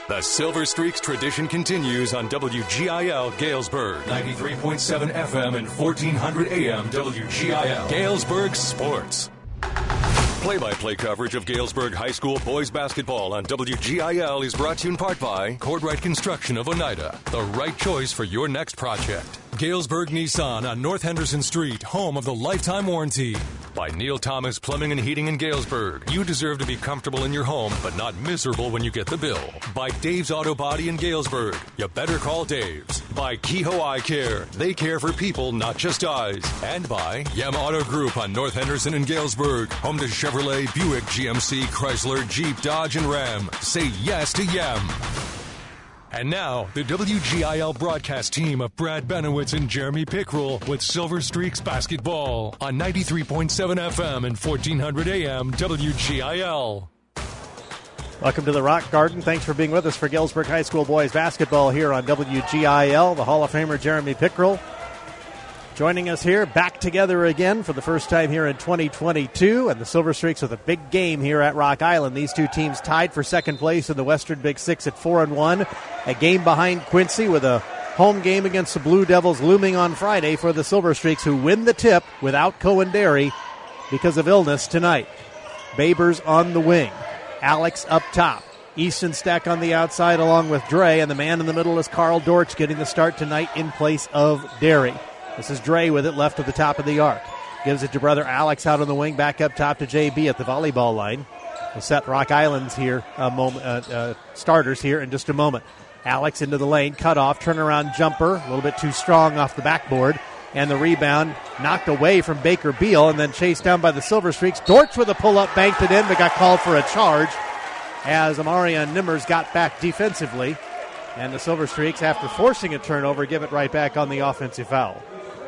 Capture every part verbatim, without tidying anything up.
The Silver Streaks tradition continues on W G I L Galesburg, ninety-three point seven F M and fourteen hundred A M W G I L. Galesburg Sports. Play-by-play coverage of Galesburg High School boys basketball on W G I L is brought to you in part by Cordwright Construction of Oneida, the right choice for your next project. Galesburg Nissan on North Henderson Street, home of the lifetime warranty. By Neil Thomas Plumbing and Heating in Galesburg. You deserve to be comfortable in your home, but not miserable when you get the bill. By Dave's Auto Body in Galesburg. You better call Dave's. By Kehoe Eye Care. They care for people, not just eyes. And by Yem Auto Group on North Henderson in Galesburg. Home to Chevrolet, Buick, G M C, Chrysler, Jeep, Dodge, and Ram. Say yes to Yem. And now, the W G I L broadcast team of Brad Benowitz and Jeremy Pickrell with Silver Streaks basketball on ninety-three point seven F M and fourteen hundred A M W G I L. Welcome to the Rock Garden. Thanks for being with us for Galesburg High School boys basketball here on W G I L. The Hall of Famer Jeremy Pickrell joining us here, back together again for the first time here in twenty twenty-two, and the Silver Streaks with a big game here at Rock Island. These two teams tied for second place in the Western Big Six at four and one. A game behind Quincy with a home game against the Blue Devils looming on Friday for the Silver Streaks, who win the tip without Cohen Derry because of illness tonight. Babers on the wing. Alex up top. Easton Steck on the outside along with Dre, and the man in the middle is Carl Dortch getting the start tonight in place of Derry. This is Dre with it left at the top of the arc. Gives it to brother Alex out on the wing, back up top to J B at the volleyball line. We'll set Rock Island's here, uh, moment, uh, uh, starters here in just a moment. Alex into the lane, cut off, turnaround jumper, a little bit too strong off the backboard. And the rebound knocked away from Baker Beal and then chased down by the Silver Streaks. Dortch with a pull-up, banked it in, but got called for a charge as Amarian Nimmers got back defensively. And the Silver Streaks, after forcing a turnover, give it right back on the offensive foul.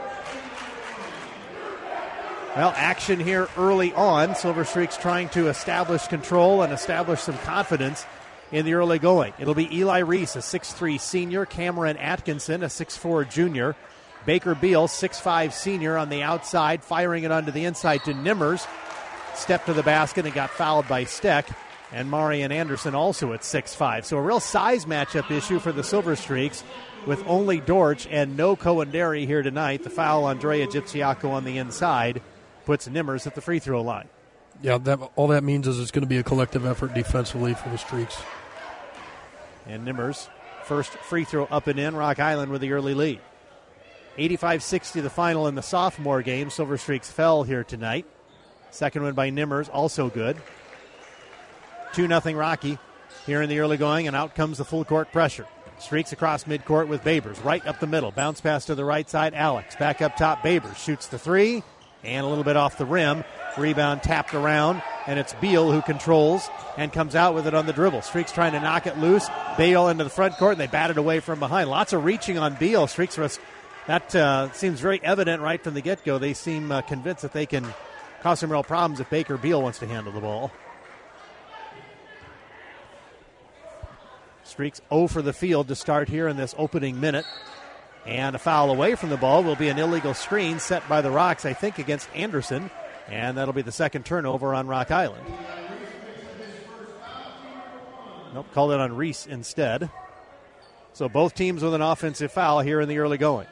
Well, action here early on. Silver Streaks trying to establish control and establish some confidence in the early going. It'll be Eli Reese, a six three senior, Cameron Atkinson, a six four junior, Baker Beal, six five senior on the outside, firing it onto the inside to Nimmers. Stepped to the basket and got fouled by Steck. And Marian Anderson also at six five. So a real size matchup issue for the Silver Streaks with only Dortch and no Cohen Derry here tonight. The foul on Drea Gypsiaco on the inside puts Nimmers at the free throw line. Yeah, that, all that means is it's going to be a collective effort defensively for the Streaks. And Nimmers, first free throw up and in. Rock Island with the early lead. eighty-five sixty the final in the sophomore game. Silver Streaks fell here tonight. Second one by Nimmers, also good. two nothing Rocky here in the early going, and out comes the full court pressure. Streaks across midcourt with Babers, right up the middle. Bounce pass to the right side, Alex. Back up top, Babers shoots the three, and a little bit off the rim. Rebound tapped around, and it's Beal who controls and comes out with it on the dribble. Streaks trying to knock it loose. Beal into the front court, and they bat it away from behind. Lots of reaching on Beal. Streaks, that uh, seems very evident right from the get-go. They seem uh, convinced that they can cause some real problems if Baker Beal wants to handle the ball. Streaks zero for the field to start here in this opening minute. And a foul away from the ball will be an illegal screen set by the Rocks, I think, against Anderson. And that'll be the second turnover on Rock Island. Nope, called it on Reese instead. So both teams with an offensive foul here in the early going.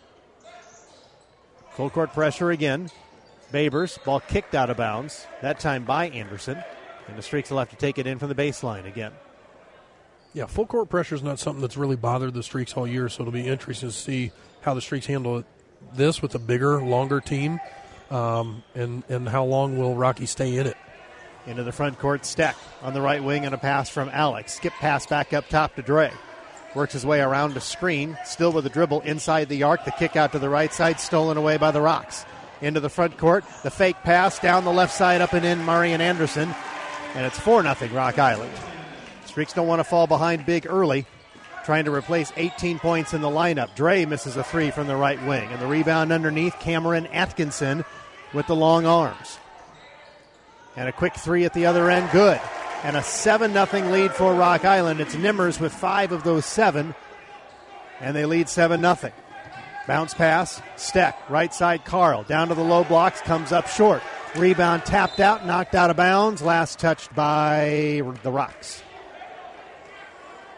Full court pressure again. Babers, ball kicked out of bounds, that time by Anderson. And the Streaks will have to take it in from the baseline again. Yeah, full court pressure is not something that's really bothered the Streaks all year, so it'll be interesting to see how the Streaks handle it, this with a bigger, longer team, um, and, and how long will Rocky stay in it. Into the front court, Steck on the right wing and a pass from Alex. Skip pass back up top to Dre. Works his way around a screen, still with a dribble inside the arc. The kick out to the right side, stolen away by the Rocks. Into the front court, the fake pass down the left side, up and in Marian Anderson. And it's four nothing Rock Island. Streaks don't want to fall behind big early, trying to replace eighteen points in the lineup. Dre misses a three from the right wing. And the rebound underneath, Cameron Atkinson with the long arms. And a quick three at the other end, good. And a seven nothing lead for Rock Island. It's Nimmers with five of those seven, and they lead seven nothing. Bounce pass, Steck, right side Carl, down to the low blocks, comes up short. Rebound tapped out, knocked out of bounds, last touched by the Rocks.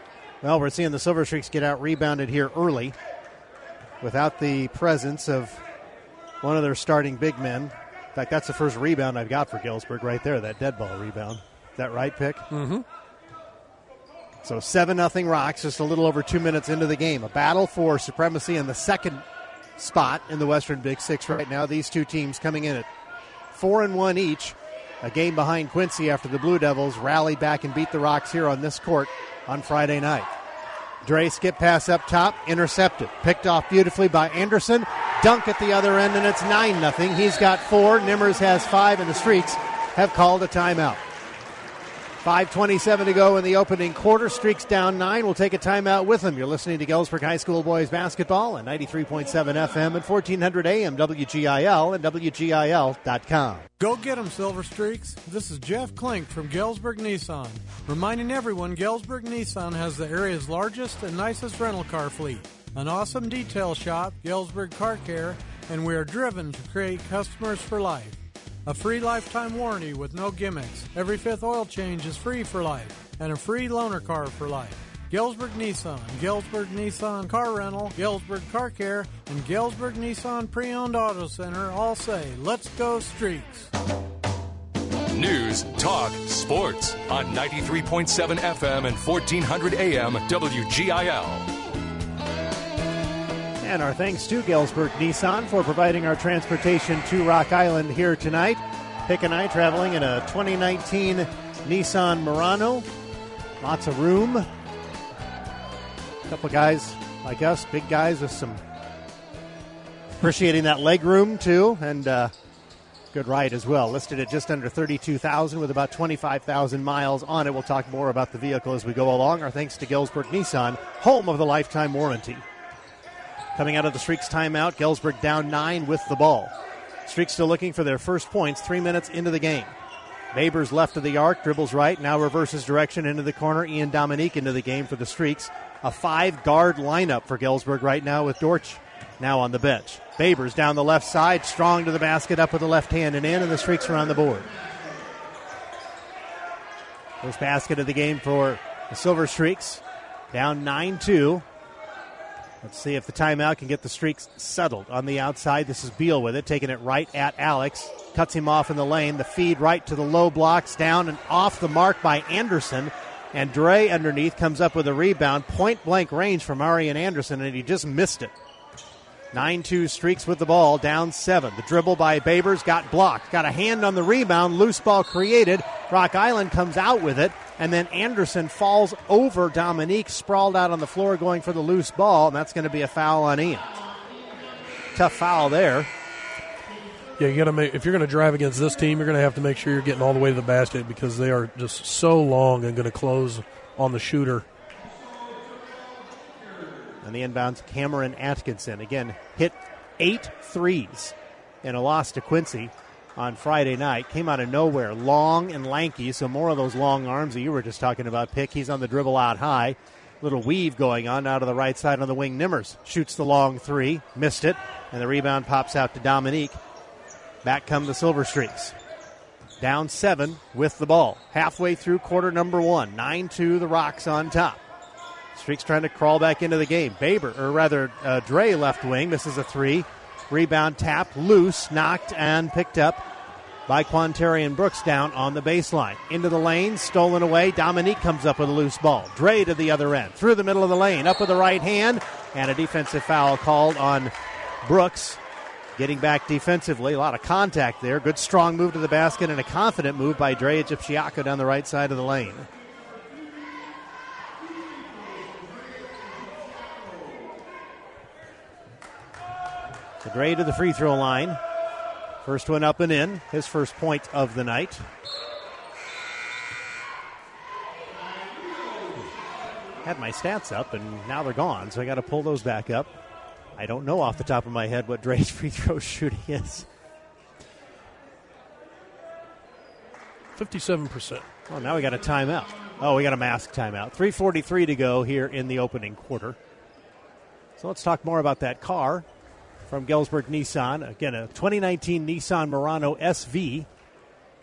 Well, we're seeing the Silver Streaks get out rebounded here early without the presence of one of their starting big men. In fact, that's the first rebound I've got for Galesburg right there, that dead ball rebound. Is that right, Pick? Mm-hmm. So seven nothing Rocks, just a little over two minutes into the game. A battle for supremacy in the second spot in the Western Big Six right now. These two teams coming in at four and one each. A game behind Quincy after the Blue Devils rallied back and beat the Rocks here on this court on Friday night. Dre skip pass up top, intercepted. Picked off beautifully by Anderson. Dunk at the other end, and it's nine nothing. He's got four. Nimmers has five, and the Streaks have called a timeout. five twenty-seven to go in the opening quarter. Streaks down nine. We'll take a timeout with them. You're listening to Galesburg High School Boys Basketball at ninety-three point seven F M and fourteen hundred A M W G I L and W G I L dot com. Go get 'em, Silver Streaks. This is Jeff Klink from Galesburg Nissan. Reminding everyone Galesburg Nissan has the area's largest and nicest rental car fleet. An awesome detail shop, Galesburg Car Care, and we are driven to create customers for life. A free lifetime warranty with no gimmicks. Every fifth oil change is free for life. And a free loaner car for life. Galesburg Nissan, Galesburg Nissan Car Rental, Galesburg Car Care, and Galesburg Nissan Pre-Owned Auto Center all say, let's go Streaks. News, talk, sports on ninety-three point seven F M and fourteen hundred A M W G I L. And our thanks to Galesburg Nissan for providing our transportation to Rock Island here tonight. Pick and I traveling in a twenty nineteen Nissan Murano. Lots of room. A couple guys like us, big guys with some appreciating that leg room too, and uh, good ride as well. Listed at just under thirty-two thousand with about twenty-five thousand miles on it. We'll talk more about the vehicle as we go along. Our thanks to Galesburg Nissan, home of the lifetime warranty. Coming out of the Streaks timeout, Galesburg down nine with the ball. Streaks still looking for their first points three minutes into the game. Babers left of the arc, dribbles right, now reverses direction into the corner. Ian Dominique into the game for the Streaks. A five-guard lineup for Galesburg right now with Dortch now on the bench. Babers down the left side, strong to the basket, up with the left hand and in, and the Streaks are on the board. First basket of the game for the Silver Streaks. Down nine two. Let's see if the timeout can get the Streaks settled. On the outside, this is Beal with it, taking it right at Alex. Cuts him off in the lane. The feed right to the low blocks, down and off the mark by Anderson. And Dre underneath comes up with a rebound. Point-blank range from Arian Anderson, and he just missed it. nine two Streaks with the ball, down seven. The dribble by Babers got blocked. Got a hand on the rebound. Loose ball created. Rock Island comes out with it. And then Anderson falls over Dominique, sprawled out on the floor going for the loose ball, and that's going to be a foul on Ian. Tough foul there. Yeah, you got to make if you're going to drive against this team, you're going to have to make sure you're getting all the way to the basket because they are just so long and going to close on the shooter. And the inbounds, Cameron Atkinson. Again, hit eight threes in a loss to Quincy on Friday night. Came out of nowhere, long and lanky, so more of those long arms that you were just talking about, Pick. He's on the dribble out high. Little weave going on out of the right side on the wing. Nimmers shoots the long three, missed it, and the rebound pops out to Dominique. Back come the Silver Streaks. Down seven with the ball. Halfway through quarter number one. nine two, the Rocks on top. Streaks trying to crawl back into the game. Baber, or rather uh, Dre left wing, misses a three. Rebound tapped, loose, knocked, and picked up by Quantarian Brooks down on the baseline. Into the lane, stolen away. Dominique comes up with a loose ball. Dre to the other end, through the middle of the lane, up with the right hand, and a defensive foul called on Brooks. Getting back defensively, a lot of contact there. Good strong move to the basket and a confident move by Dre Egyptiaco down the right side of the lane. So Dre to the free throw line. First one up and in. His first point of the night. Had my stats up, and now they're gone, so I got to pull those back up. I don't know off the top of my head what Dre's free throw shooting is. fifty-seven percent. Oh, now we got a timeout. Oh, we got a mask timeout. three forty-three to go here in the opening quarter. So let's talk more about that car from Galesburg Nissan. Again, a twenty nineteen Nissan Murano S V.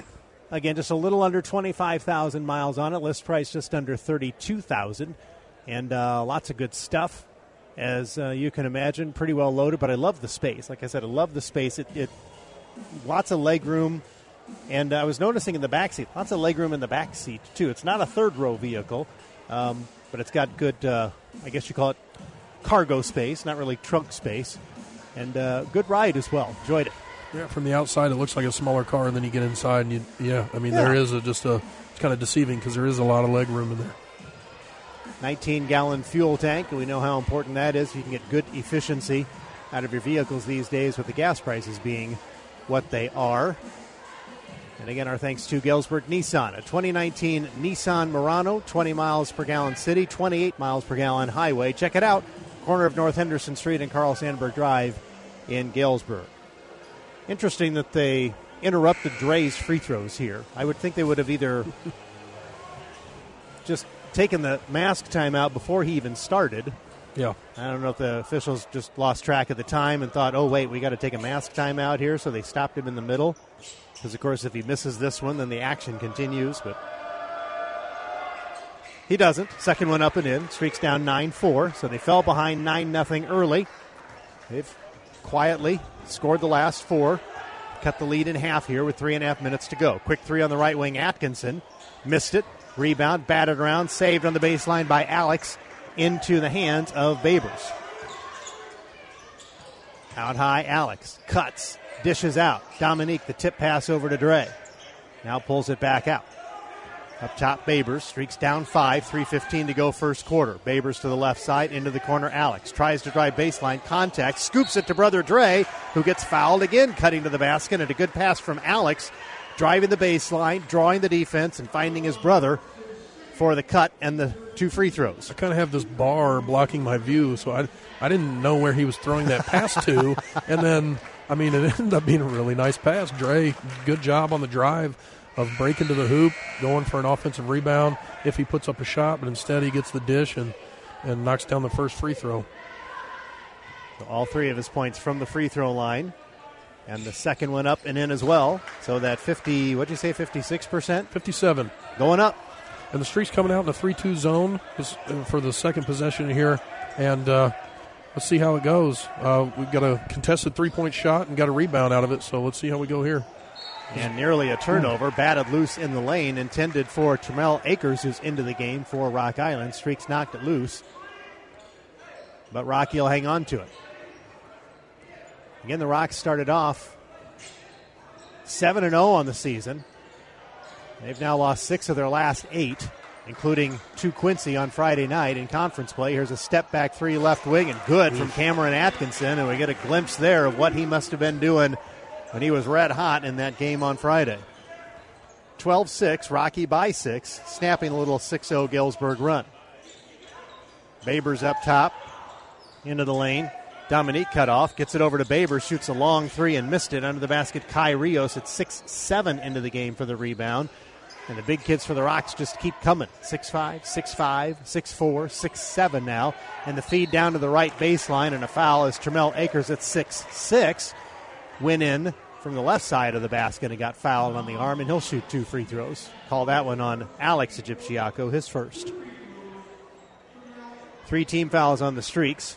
Again, just a little under twenty-five thousand miles on it. List price just under thirty-two thousand dollars. And uh, lots of good stuff, as uh, you can imagine, pretty well loaded. But I love the space. Like I said, I love the space. It, it lots of leg room. And I was noticing in the back seat, lots of leg room in the back seat, too. It's not a third-row vehicle, um, but it's got good, uh, I guess you call it cargo space, not really trunk space. And uh, good ride as well. Enjoyed it. Yeah, from the outside, it looks like a smaller car, and then you get inside, and you, yeah, I mean, yeah. there is a, just a, it's kind of deceiving because there is a lot of leg room in there. nineteen-gallon fuel tank, and we know how important that is. You can get good efficiency out of your vehicles these days with the gas prices being what they are. And again, our thanks to Galesburg Nissan. A twenty nineteen Nissan Murano, twenty miles per gallon city, twenty-eight miles per gallon highway. Check it out, corner of North Henderson Street and Carl Sandburg Drive in Galesburg. Interesting that they interrupted Dre's free throws here. I would think they would have either just taken the mask timeout before he even started. Yeah. I don't know if the officials just lost track of the time and thought, oh, wait, we got to take a mask timeout here, so they stopped him in the middle. Because, of course, if he misses this one, then the action continues. But he doesn't. Second one up and in. Streaks down nine four. So they fell behind nine nothing early. They've quietly scored the last four. Cut the lead in half here with three and a half minutes to go. Quick three on the right wing. Atkinson missed it. Rebound, batted around, saved on the baseline by Alex into the hands of Babers. Out high, Alex cuts, dishes out. Dominique, the tip pass over to Dre. Now pulls it back out. Up top, Babers streaks down five, three fifteen to go first quarter. Babers to the left side, into the corner, Alex. Tries to drive baseline, contact, scoops it to brother Dre, who gets fouled again, cutting to the basket, and a good pass from Alex, driving the baseline, drawing the defense, and finding his brother for the cut and the two free throws. I kind of have this bar blocking my view, so I, I didn't know where he was throwing that pass to. And then, I mean, it ended up being a really nice pass. Dre, good job on the drive of breaking to the hoop, going for an offensive rebound if he puts up a shot, but instead he gets the dish and, and knocks down the first free throw. So all three of his points from the free throw line. And the second one up and in as well. So that fifty, what'd you say, fifty-six percent? fifty-seven. Going up. And the streak's coming out in a three two zone for the second possession here. And uh, let's see how it goes. Uh, we've got a contested three-point shot and got a rebound out of it, so let's see how we go here. And nearly a turnover, batted loose in the lane, intended for Termel Akers, who's into the game for Rock Island. Streaks knocked it loose. But Rocky will hang on to it. Again, the Rocks started off seven and oh on the season. They've now lost six of their last eight, including to Quincy on Friday night in conference play. Here's a step-back three left wing, and good from Cameron Atkinson, and we get a glimpse there of what he must have been doing when he was red hot in that game on Friday. twelve six, Rocky by six, snapping a little six oh Galesburg run. Babers up top, into the lane. Dominique cut off, gets it over to Babers, shoots a long three and missed it under the basket. Kai Rios at six seven into the game for the rebound. And the big kids for the Rocks just keep coming. six five, six five, six four, six seven now. And the feed down to the right baseline, and a foul as Termel Akers at six six went in from the left side of the basket and got fouled on the arm, and he'll shoot two free throws. Call that one on Alex Egyptiaco, his first. Three team fouls on the Streaks.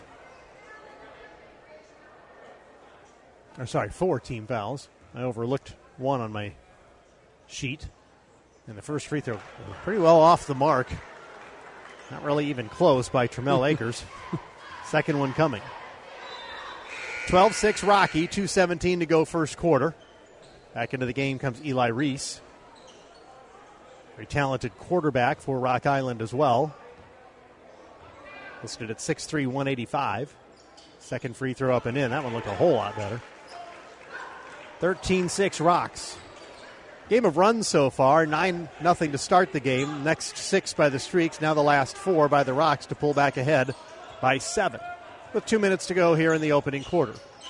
Or sorry, four team fouls. I overlooked one on my sheet. And the first free throw pretty well off the mark. Not really even close by Termel Akers. Second one coming. twelve six Rocky, two seventeen to go first quarter. Back into the game comes Eli Reese. Very talented quarterback for Rock Island as well. Listed at six three, one eighty-five. Second free throw up and in. That one looked a whole lot better. thirteen six Rocks. Game of runs so far, nine nothing to start the game. Next six by the Streaks, now the last four by the Rocks to pull back ahead by seven. With two minutes to go here in the opening quarter.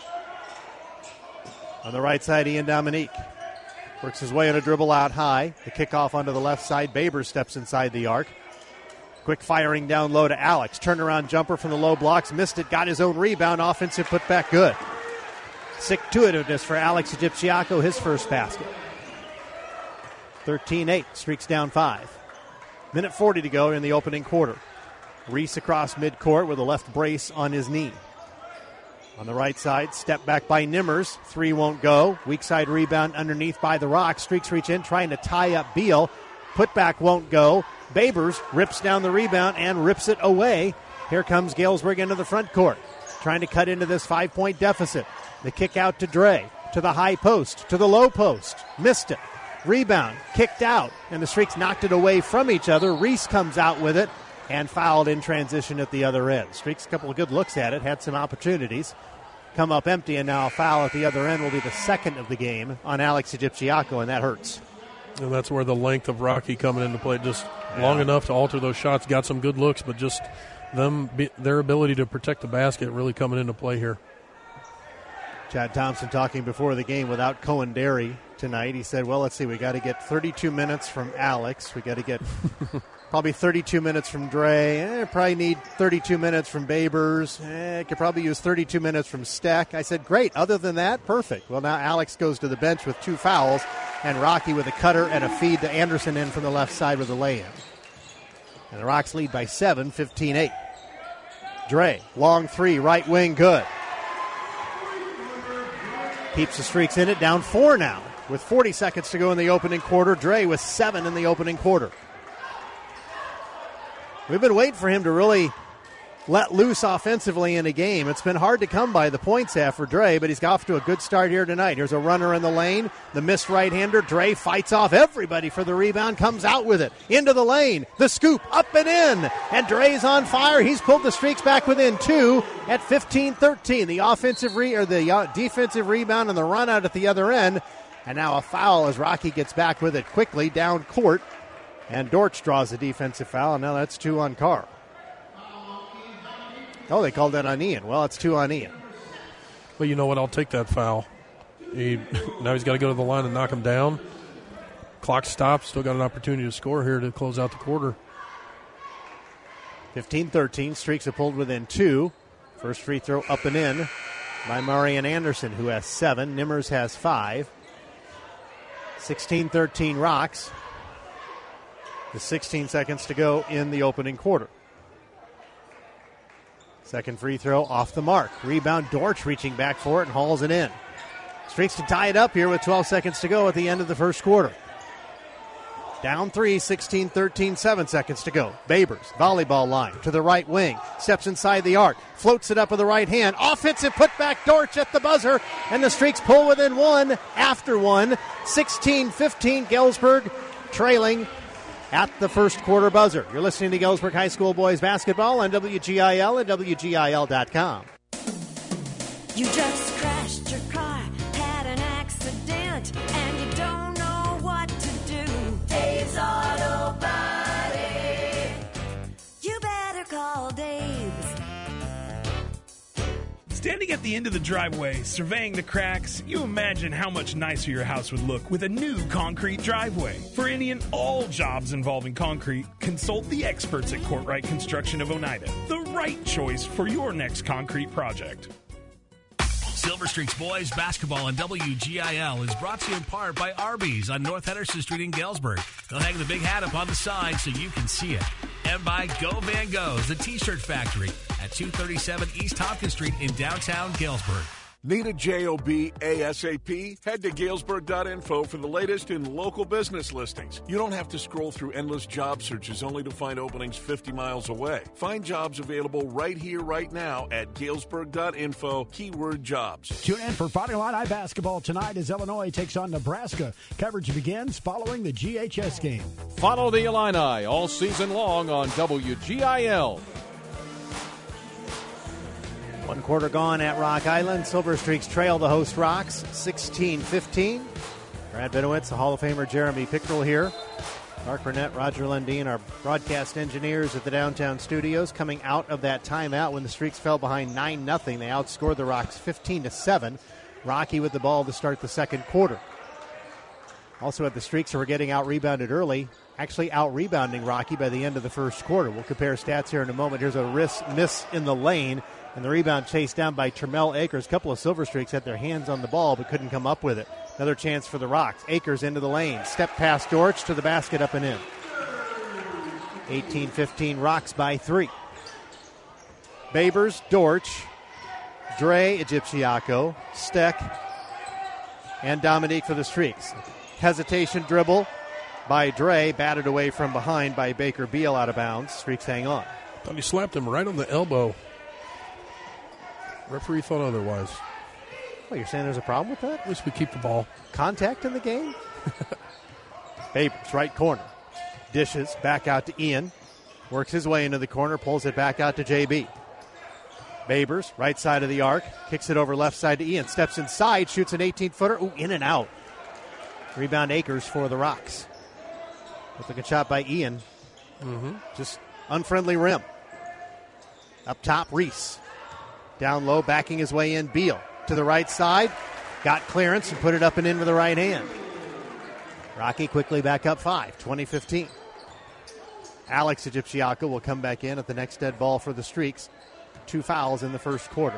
On the right side, Ian Dominique works his way on a dribble out high. The kickoff onto the left side. Babers steps inside the arc. Quick firing down low to Alex. Turnaround jumper from the low blocks. Missed it, got his own rebound. Offensive put back good. Stick-to-itiveness for Alex Egyptiaco, his first basket. thirteen eight, Streaks down five. Minute forty to go in the opening quarter. Reese across midcourt with a left brace on his knee. On the right side, step back by Nimmers. Three won't go. Weak side rebound underneath by the Rocks. Streaks reach in, trying to tie up Beal. Putback won't go. Babers rips down the rebound and rips it away. Here comes Galesburg into the front court, trying to cut into this five-point deficit. The kick out to Dre, to the high post, to the low post. Missed it. Rebound, kicked out, and the Streaks knocked it away from each other. Reese comes out with it and fouled in transition at the other end. Streaks a couple of good looks at it, had some opportunities. Come up empty, and now a foul at the other end will be the second of the game on Alex Egyptiaco, and that hurts. And that's where the length of Rocky coming into play, just yeah. long enough to alter those shots. Got some good looks, but just them their ability to protect the basket really coming into play here. Chad Thompson talking before the game without Cohen Derry tonight. He said, well, let's see, we got to get thirty-two minutes from Alex. We got to get probably thirty-two minutes from Dre. Eh, probably need thirty-two minutes from Babers. Eh, could probably use thirty-two minutes from Steck. I said, great. Other than that, perfect. Well, now Alex goes to the bench with two fouls, and Rocky with a cutter and a feed to Anderson in from the left side with a lay-in. And the Rocks lead by seven, fifteen eight. Dre, long three, right wing, good. Keeps the Streaks in it, down four now. With forty seconds to go in the opening quarter. Dre with seven in the opening quarter. We've been waiting for him to really let loose offensively in a game. It's been hard to come by the points half for Dre, but he's got off to a good start here tonight. Here's a runner in the lane. The missed right-hander. Dre fights off everybody for the rebound, comes out with it. Into the lane. The scoop, up and in. And Dre's on fire. He's pulled the Streaks back within two at fifteen thirteen. The offensive re- or the uh, defensive rebound and the run out at the other end. And now a foul as Rocky gets back with it quickly down court. And Dortch draws a defensive foul. Now that's two on Carr. Oh, they called that on Ian. Well, it's two on Ian. But you know what? I'll take that foul. He, now he's got to go to the line and knock him down. Clock stops. Still got an opportunity to score here to close out the quarter. fifteen thirteen. Streaks have pulled within two. First free throw up and in by Marian Anderson, who has seven. Nimmers has five. sixteen thirteen Rocks. With sixteen seconds to go in the opening quarter. Second free throw off the mark. Rebound, Dortch reaching back for it and hauls it in. Streaks to tie it up here with twelve seconds to go at the end of the first quarter. Down three, sixteen thirteen, seven seconds to go. Babers, volleyball line to the right wing. Steps inside the arc. Floats it up with the right hand. Offensive putback, Dortch at the buzzer. And the Streaks pull within one after one. sixteen fifteen, Galesburg trailing at the first quarter buzzer. You're listening to Galesburg High School boys basketball on W G I L and W G I L dot com. You just crashed your car, had an accident, and you don't know what to do. Dave's Auto Body. You better call Dave's. Standing at the end of the driveway, surveying the cracks, you imagine how much nicer your house would look with a new concrete driveway. For any and all jobs involving concrete, consult the experts at Courtright Construction of Oneida. The right choice for your next concrete project. Silver Streaks boys basketball on W G I L is brought to you in part by Arby's on North Henderson Street in Galesburg. They'll hang the big hat up on the sign so you can see it. And by Go Van Go's, the T-shirt factory at two thirty-seven East Tompkins Street in downtown Galesburg. Need a job ASAP? Head to Galesburg dot info for the latest in local business listings. You don't have to scroll through endless job searches only to find openings fifty miles away. Find jobs available right here, right now at Galesburg dot info, keyword jobs. Tune in for Fighting Illini basketball tonight as Illinois takes on Nebraska. Coverage begins following the G H S game. Follow the Illini all season long on W G I L. One quarter gone at Rock Island. Silver Streaks trail the host Rocks sixteen fifteen. Brad Benowitz, the Hall of Famer Jeremy Pickrell here. Mark Burnett, Roger Lundeen, our broadcast engineers at the downtown studios, coming out of that timeout when the Streaks fell behind nine nothing. They outscored the Rocks fifteen to seven. Rocky with the ball to start the second quarter. Also had the Streaks who were getting out-rebounded early, actually out-rebounding Rocky by the end of the first quarter. We'll compare stats here in a moment. Here's a wrist miss in the lane. And the rebound chased down by Termel Akers. A couple of Silver Streaks had their hands on the ball but couldn't come up with it. Another chance for the Rocks. Akers into the lane. Step past Dortch to the basket, up and in. eighteen fifteen Rocks by three. Babers, Dortch, Dre, Egyptiaco, Steck, and Dominique for the Streaks. Hesitation dribble by Dre, batted away from behind by Baker Beal out of bounds. Streaks hang on. Thought he slapped him right on the elbow. Referee thought otherwise. Well, you're saying there's a problem with that? At least we keep the ball. Contact in the game? Babers, right corner. Dishes back out to Ian. Works his way into the corner, pulls it back out to J B. Babers, right side of the arc, kicks it over left side to Ian. Steps inside, shoots an eighteen-footer. Ooh, in and out. Rebound Akers for the Rocks. Looking a shot by Ian. Mm-hmm. Just unfriendly rim. Up top, Reese. Down low, backing his way in, Beal. To the right side, got clearance and put it up and in with the right hand. Rocky quickly back up five, twenty fifteen. Alex Egyptiaco will come back in at the next dead ball for the Streaks. Two fouls in the first quarter.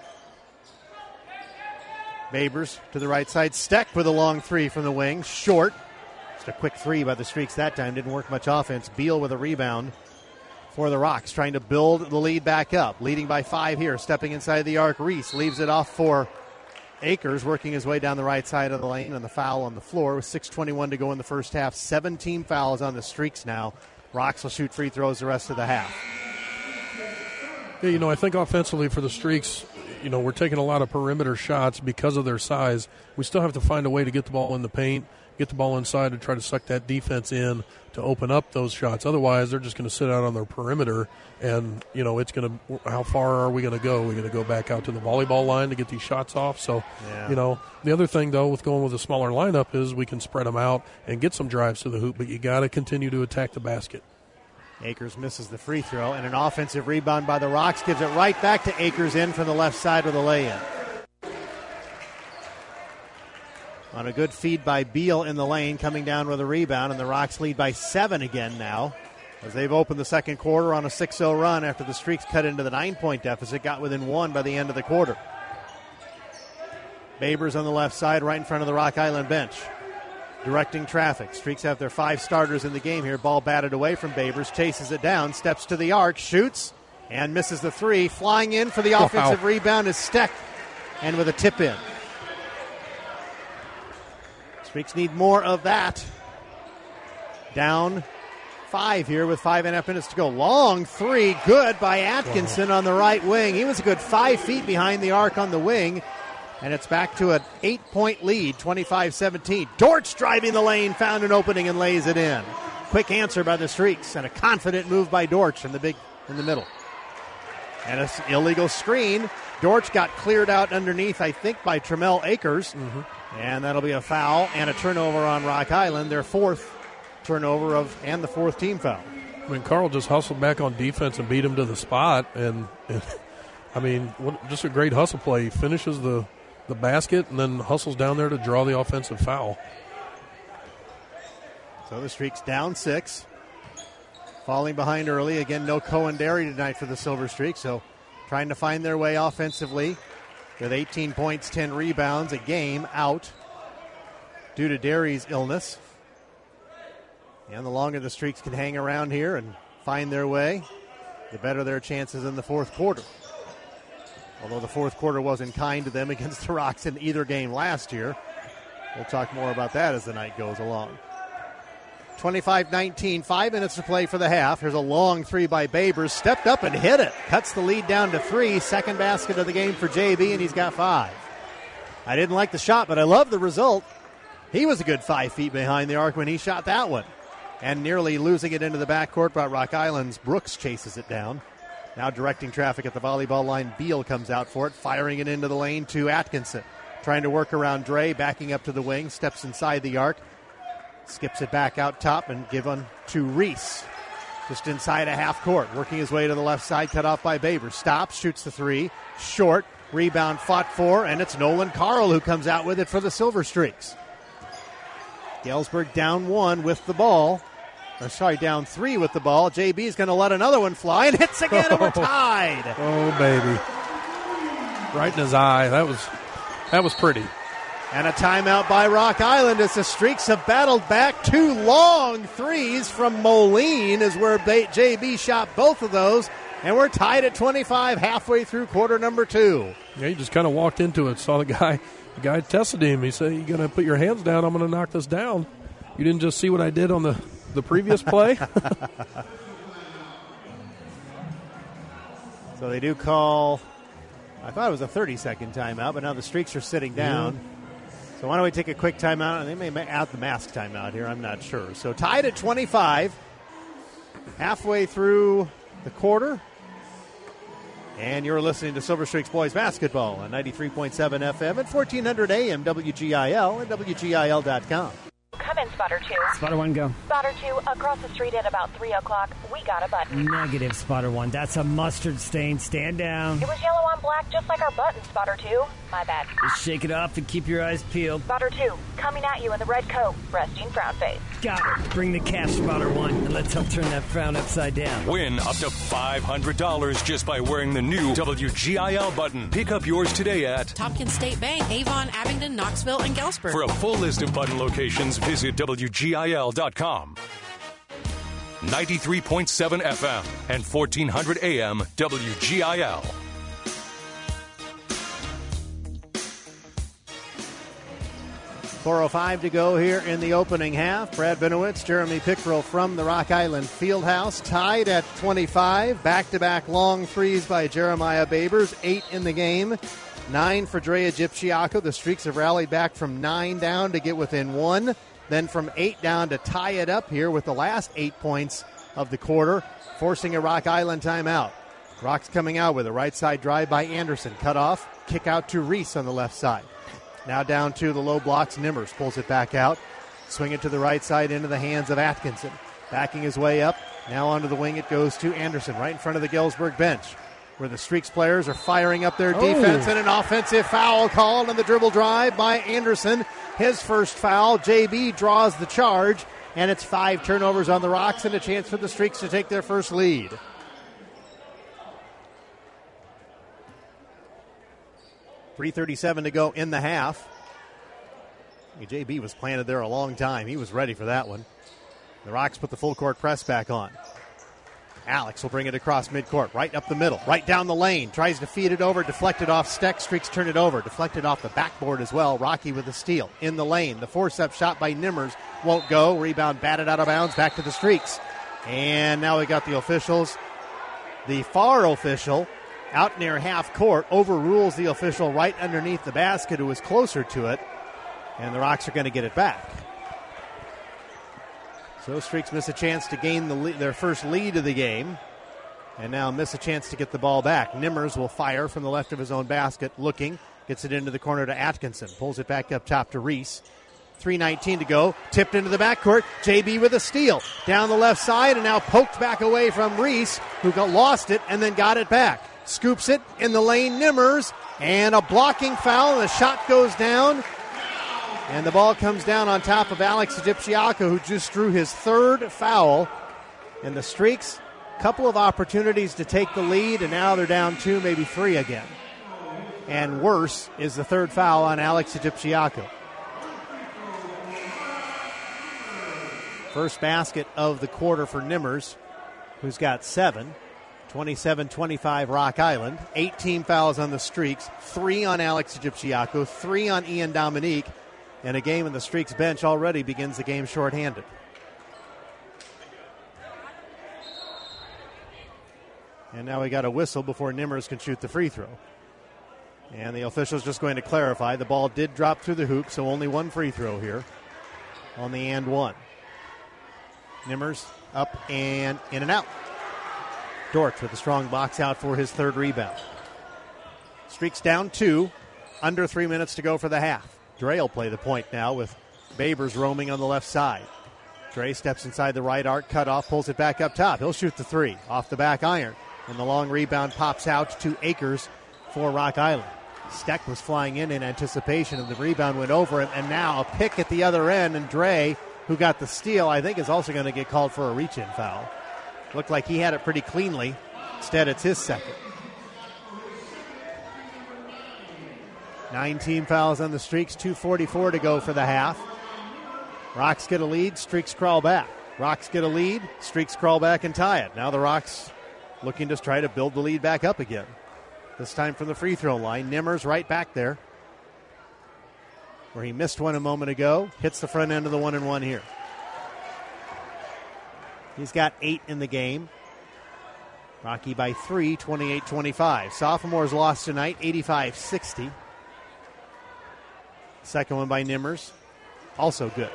Babers to the right side. Steck with a long three from the wing. Short. Just a quick three by the Streaks that time. Didn't work much offense. Beal with a rebound for the Rocks, trying to build the lead back up. Leading by five here. Stepping inside the arc. Reese leaves it off for Akers, working his way down the right side of the lane, and the foul on the floor with six twenty-one to go in the first half. seventeen fouls on the Streaks now. Rocks will shoot free throws the rest of the half. Yeah, you know, I think offensively for the Streaks, you know, we're taking a lot of perimeter shots because of their size. We still have to find a way to get the ball in the paint, get the ball inside, and try to suck that defense in to open up those shots. Otherwise, they're just going to sit out on their perimeter, and, you know, it's going to – how far are we going to go? We're going to go back out to the volleyball line to get these shots off. So, yeah. you know, the other thing, though, with going with a smaller lineup is we can spread them out and get some drives to the hoop, but you got to continue to attack the basket. Akers misses the free throw, and an offensive rebound by the Rocks gives it right back to Akers in from the left side with a lay-in. On a good feed by Beal in the lane, coming down with a rebound, and the Rocks lead by seven again now, as they've opened the second quarter on a six oh run after the Streaks cut into the nine-point deficit, got within one by the end of the quarter. Babers on the left side, right in front of the Rock Island bench. Directing traffic. Streaks have their five starters in the game here. Ball batted away from Babers. Chases it down. Steps to the arc. Shoots. And misses the three. Flying in for the wow. offensive rebound is Steck. And with a tip in. Streaks need more of that. Down five here with five and a half minutes to go. Long three. Good by Atkinson wow. on the right wing. He was a good five feet behind the arc on the wing. And it's back to an eight-point lead, twenty-five seventeen. Dortch driving the lane, found an opening and lays it in. Quick answer by the Streaks, and a confident move by Dortch in the big in the middle. And an illegal screen. Dortch got cleared out underneath, I think, by Tremel Akers. Mm-hmm. And that'll be a foul and a turnover on Rock Island, their fourth turnover of and the fourth team foul. I mean, Carl just hustled back on defense and beat him to the spot. And, and I mean, what, just a great hustle play. He finishes the the basket and then hustles down there to draw the offensive foul. So the Streaks down six. Falling behind early. Again, no Cohen Derry tonight for the Silver Streaks, so trying to find their way offensively with eighteen points, ten rebounds, a game out due to Derry's illness. And the longer the Streaks can hang around here and find their way, the better their chances in the fourth quarter. Although the fourth quarter wasn't kind to them against the Rocks in either game last year. We'll talk more about that as the night goes along. twenty-five nineteen, five minutes to play for the half. Here's a long three by Babers. Stepped up and hit it. Cuts the lead down to three. Second basket of the game for J B, and he's got five. I didn't like the shot, but I love the result. He was a good five feet behind the arc when he shot that one. And nearly losing it into the backcourt by Rock Island's Brooks chases it down. Now directing traffic at the volleyball line. Beal comes out for it, firing it into the lane to Atkinson. Trying to work around Dre, backing up to the wing, steps inside the arc, skips it back out top and given to Reese. Just inside a half court, working his way to the left side, cut off by Babers. Stops, shoots the three, short, rebound fought for, and it's Nolan Carl who comes out with it for the Silver Streaks. Galesburg down one with the ball. Or sorry, down three with the ball. J B's going to let another one fly and hits again, and we're tied. Oh, baby. Right in his eye. That was that was pretty. And a timeout by Rock Island as the Streaks have battled back. Two long threes from Moline is where J B shot both of those. And we're tied at twenty-five halfway through quarter number two. Yeah, he just kind of walked into it, saw the guy. The guy tested him. He said, "You're going to put your hands down. I'm going to knock this down. You didn't just see what I did on the, the previous play?" So they do call, I thought it was a thirty-second timeout, but now the Streaks are sitting down. Yeah. So why don't we take a quick timeout? And they may add the mask timeout here. I'm not sure. So tied at twenty-five, halfway through the quarter. And you're listening to Silver Streaks Boys Basketball on ninety-three point seven F M and fourteen hundred A M W G I L and W G I L dot com. Come in, Spotter two. Spotter one, go. Spotter two, across the street at about three o'clock, we got a button. Negative, Spotter one. That's a mustard stain. Stand down. It was yellow on black, just like our button, Spotter two. My bad. Just shake it off and keep your eyes peeled. Spotter two, coming at you in the red coat, resting frown face. Got it. Bring the cash, Spotter one, and let's help turn that frown upside down. Win up to five hundred dollars just by wearing the new W G I L button. Pick up yours today at Tompkins State Bank, Avon, Abingdon, Knoxville, and Galesburg. For a full list of button locations, visit W G I L dot com. ninety-three point seven F M and fourteen hundred A M W G I L. four oh five to go here in the opening half. Brad Benowitz, Jeremy Pickrell from the Rock Island Fieldhouse, tied at twenty-five. Back-to-back long threes by Jeremiah Babers, eight in the game. Nine for Drea Gipchiako. The Streaks have rallied back from nine down to get within one. Then from eight down to tie it up here with the last eight points of the quarter, forcing a Rock Island timeout. Rock's coming out with a right side drive by Anderson. Cut off, kick out to Reese on the left side. Now down to the low blocks. Nimmers pulls it back out. Swing it to the right side into the hands of Atkinson. Backing his way up. Now onto the wing it goes to Anderson right in front of the Galesburg bench, where the Streaks players are firing up their defense. Oh. And an offensive foul called on the dribble drive by Anderson. His first foul. J B draws the charge, and it's five turnovers on the Rocks and a chance for the Streaks to take their first lead. three thirty-seven to go in the half. J B was planted there a long time. He was ready for that one. The Rocks put the full court press back on. Alex will bring it across midcourt, right up the middle, right down the lane. Tries to feed it over, deflected off Steck. Streaks turn it over, deflected off the backboard as well. Rocky with the steal. In the lane, the force-up shot by Nimmers won't go. Rebound batted out of bounds, back to the Streaks. And now we got the officials. The far official out near half court overrules the official right underneath the basket who was closer to it. And the Rocks are going to get it back. So Streaks miss a chance to gain the lead, their first lead of the game, and now miss a chance to get the ball back. Nimmers will fire from the left of his own basket, looking, gets it into the corner to Atkinson, pulls it back up top to Reese. three nineteen to go, tipped into the backcourt. J B with a steal down the left side, and now poked back away from Reese, who got lost it and then got it back. Scoops it in the lane, Nimmers, and a blocking foul, and the shot goes down. And the ball comes down on top of Alex Gipchiako, who just drew his third foul. And the Streaks, a couple of opportunities to take the lead, and now they're down two, maybe three again. And worse is the third foul on Alex Gipchiako. First basket of the quarter for Nimmers, who's got seven. twenty-seven twenty-five Rock Island. eighteen fouls on the Streaks, three on Alex Gipchiako, three on Ian Dominique. And a game in the Streaks bench already begins the game shorthanded. And now we got a whistle before Nimmers can shoot the free throw. And the official's just going to clarify. The ball did drop through the hoop, so only one free throw here on the and one. Nimmers up and in and out. Dortch with a strong box out for his third rebound. Streaks down two, under three minutes to go for the half. Dre will play the point now with Babers roaming on the left side. Dre steps inside the right arc, cut off, pulls it back up top. He'll shoot the three off the back iron. And the long rebound pops out to Akers for Rock Island. Steck was flying in in anticipation, and the rebound went over him. And now a pick at the other end, and Dre, who got the steal, I think is also going to get called for a reach-in foul. Looked like he had it pretty cleanly. Instead, it's his second. Nine team fouls on the Streaks, two forty-four to go for the half. Rocks get a lead, Streaks crawl back. Rocks get a lead, Streaks crawl back and tie it. Now the Rocks looking to try to build the lead back up again. This time from the free throw line. Nimmers right back there, where he missed one a moment ago. Hits the front end of the one and one here. He's got eight in the game. Rocky by three, twenty-eight twenty-five. Sophomores lost tonight, eighty-five sixty. Second one by Nimmers, also good.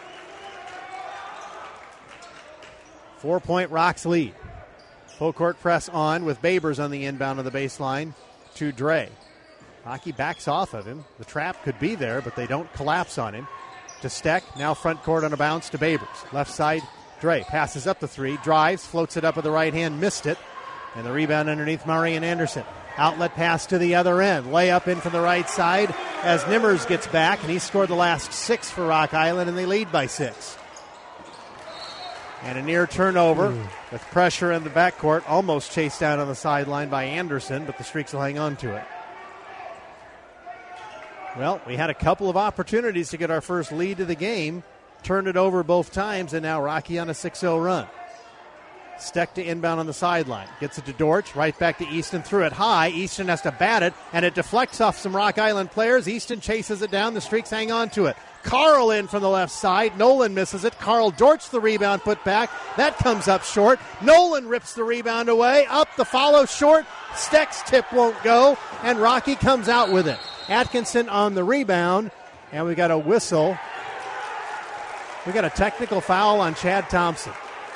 Four-point Rocks lead. Full court press on with Babers on the inbound of the baseline to Dre. Rocky backs off of him. The trap could be there, but they don't collapse on him. To Steck, now front court on a bounce to Babers. Left side, Dre passes up the three, drives, floats it up with the right hand, missed it. And the rebound underneath Murray and Anderson. Outlet pass to the other end. Layup in from the right side as Nimmers gets back, and he scored the last six for Rock Island, and they lead by six. And a near turnover mm. with pressure in the backcourt, almost chased down on the sideline by Anderson, but the Streaks will hang on to it. Well, we had a couple of opportunities to get our first lead of the game, turned it over both times, and now Rocky on a six oh run. Steck to inbound on the sideline. Gets it to Dortch, right back to Easton, threw it high. Easton has to bat it, and it deflects off some Rock Island players. Easton chases it down. The Streaks hang on to it. Carl in from the left side. Nolan misses it. Carl Dortch the rebound put back. That comes up short. Nolan rips the rebound away. Up the follow short. Steck's tip won't go, and Rocky comes out with it. Atkinson on the rebound, and we got a whistle. We got a technical foul on Chad Thompson.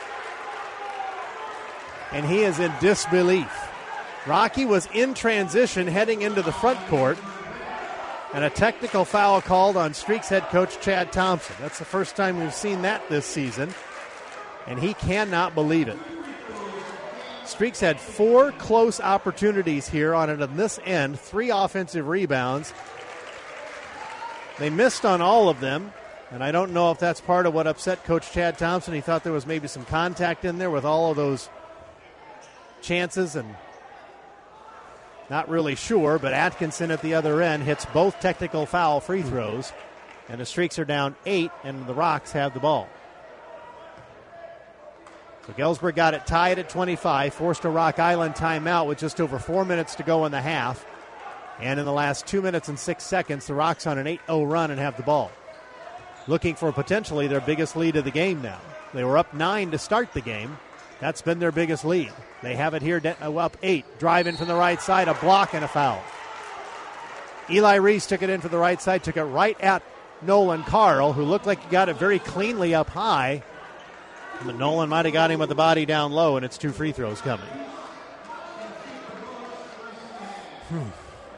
And he is in disbelief. Rocky was in transition heading into the front court, and a technical foul called on Streaks head coach Chad Thompson. That's the first time we've seen that this season, and he cannot believe it. Streaks had four close opportunities here on it on this end, three offensive rebounds. They missed on all of them, and I don't know if that's part of what upset Coach Chad Thompson. He thought there was maybe some contact in there with all of those chances, and not really sure, but Atkinson at the other end hits both technical foul free throws, and the Streaks are down eight, and the Rocks have the ball. So Galesburg got it tied at twenty-five, forced a Rock Island timeout with just over four minutes to go in the half, and in the last two minutes and six seconds, the Rocks on an eight oh run and have the ball. Looking for potentially their biggest lead of the game now. They were up nine to start the game. That's been their biggest lead. They have it here up eight. Drive in from the right side, a block and a foul. Eli Reese took it in from the right side, took it right at Nolan Carl, who looked like he got it very cleanly up high. But Nolan might have got him with the body down low, and it's two free throws coming. Hmm.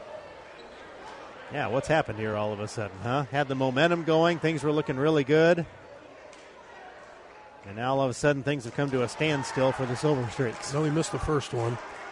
Yeah, what's happened here all of a sudden, huh? Had the momentum going. Things were looking really good. And now all of a sudden things have come to a standstill for the Silver Streaks. No, he missed the first one.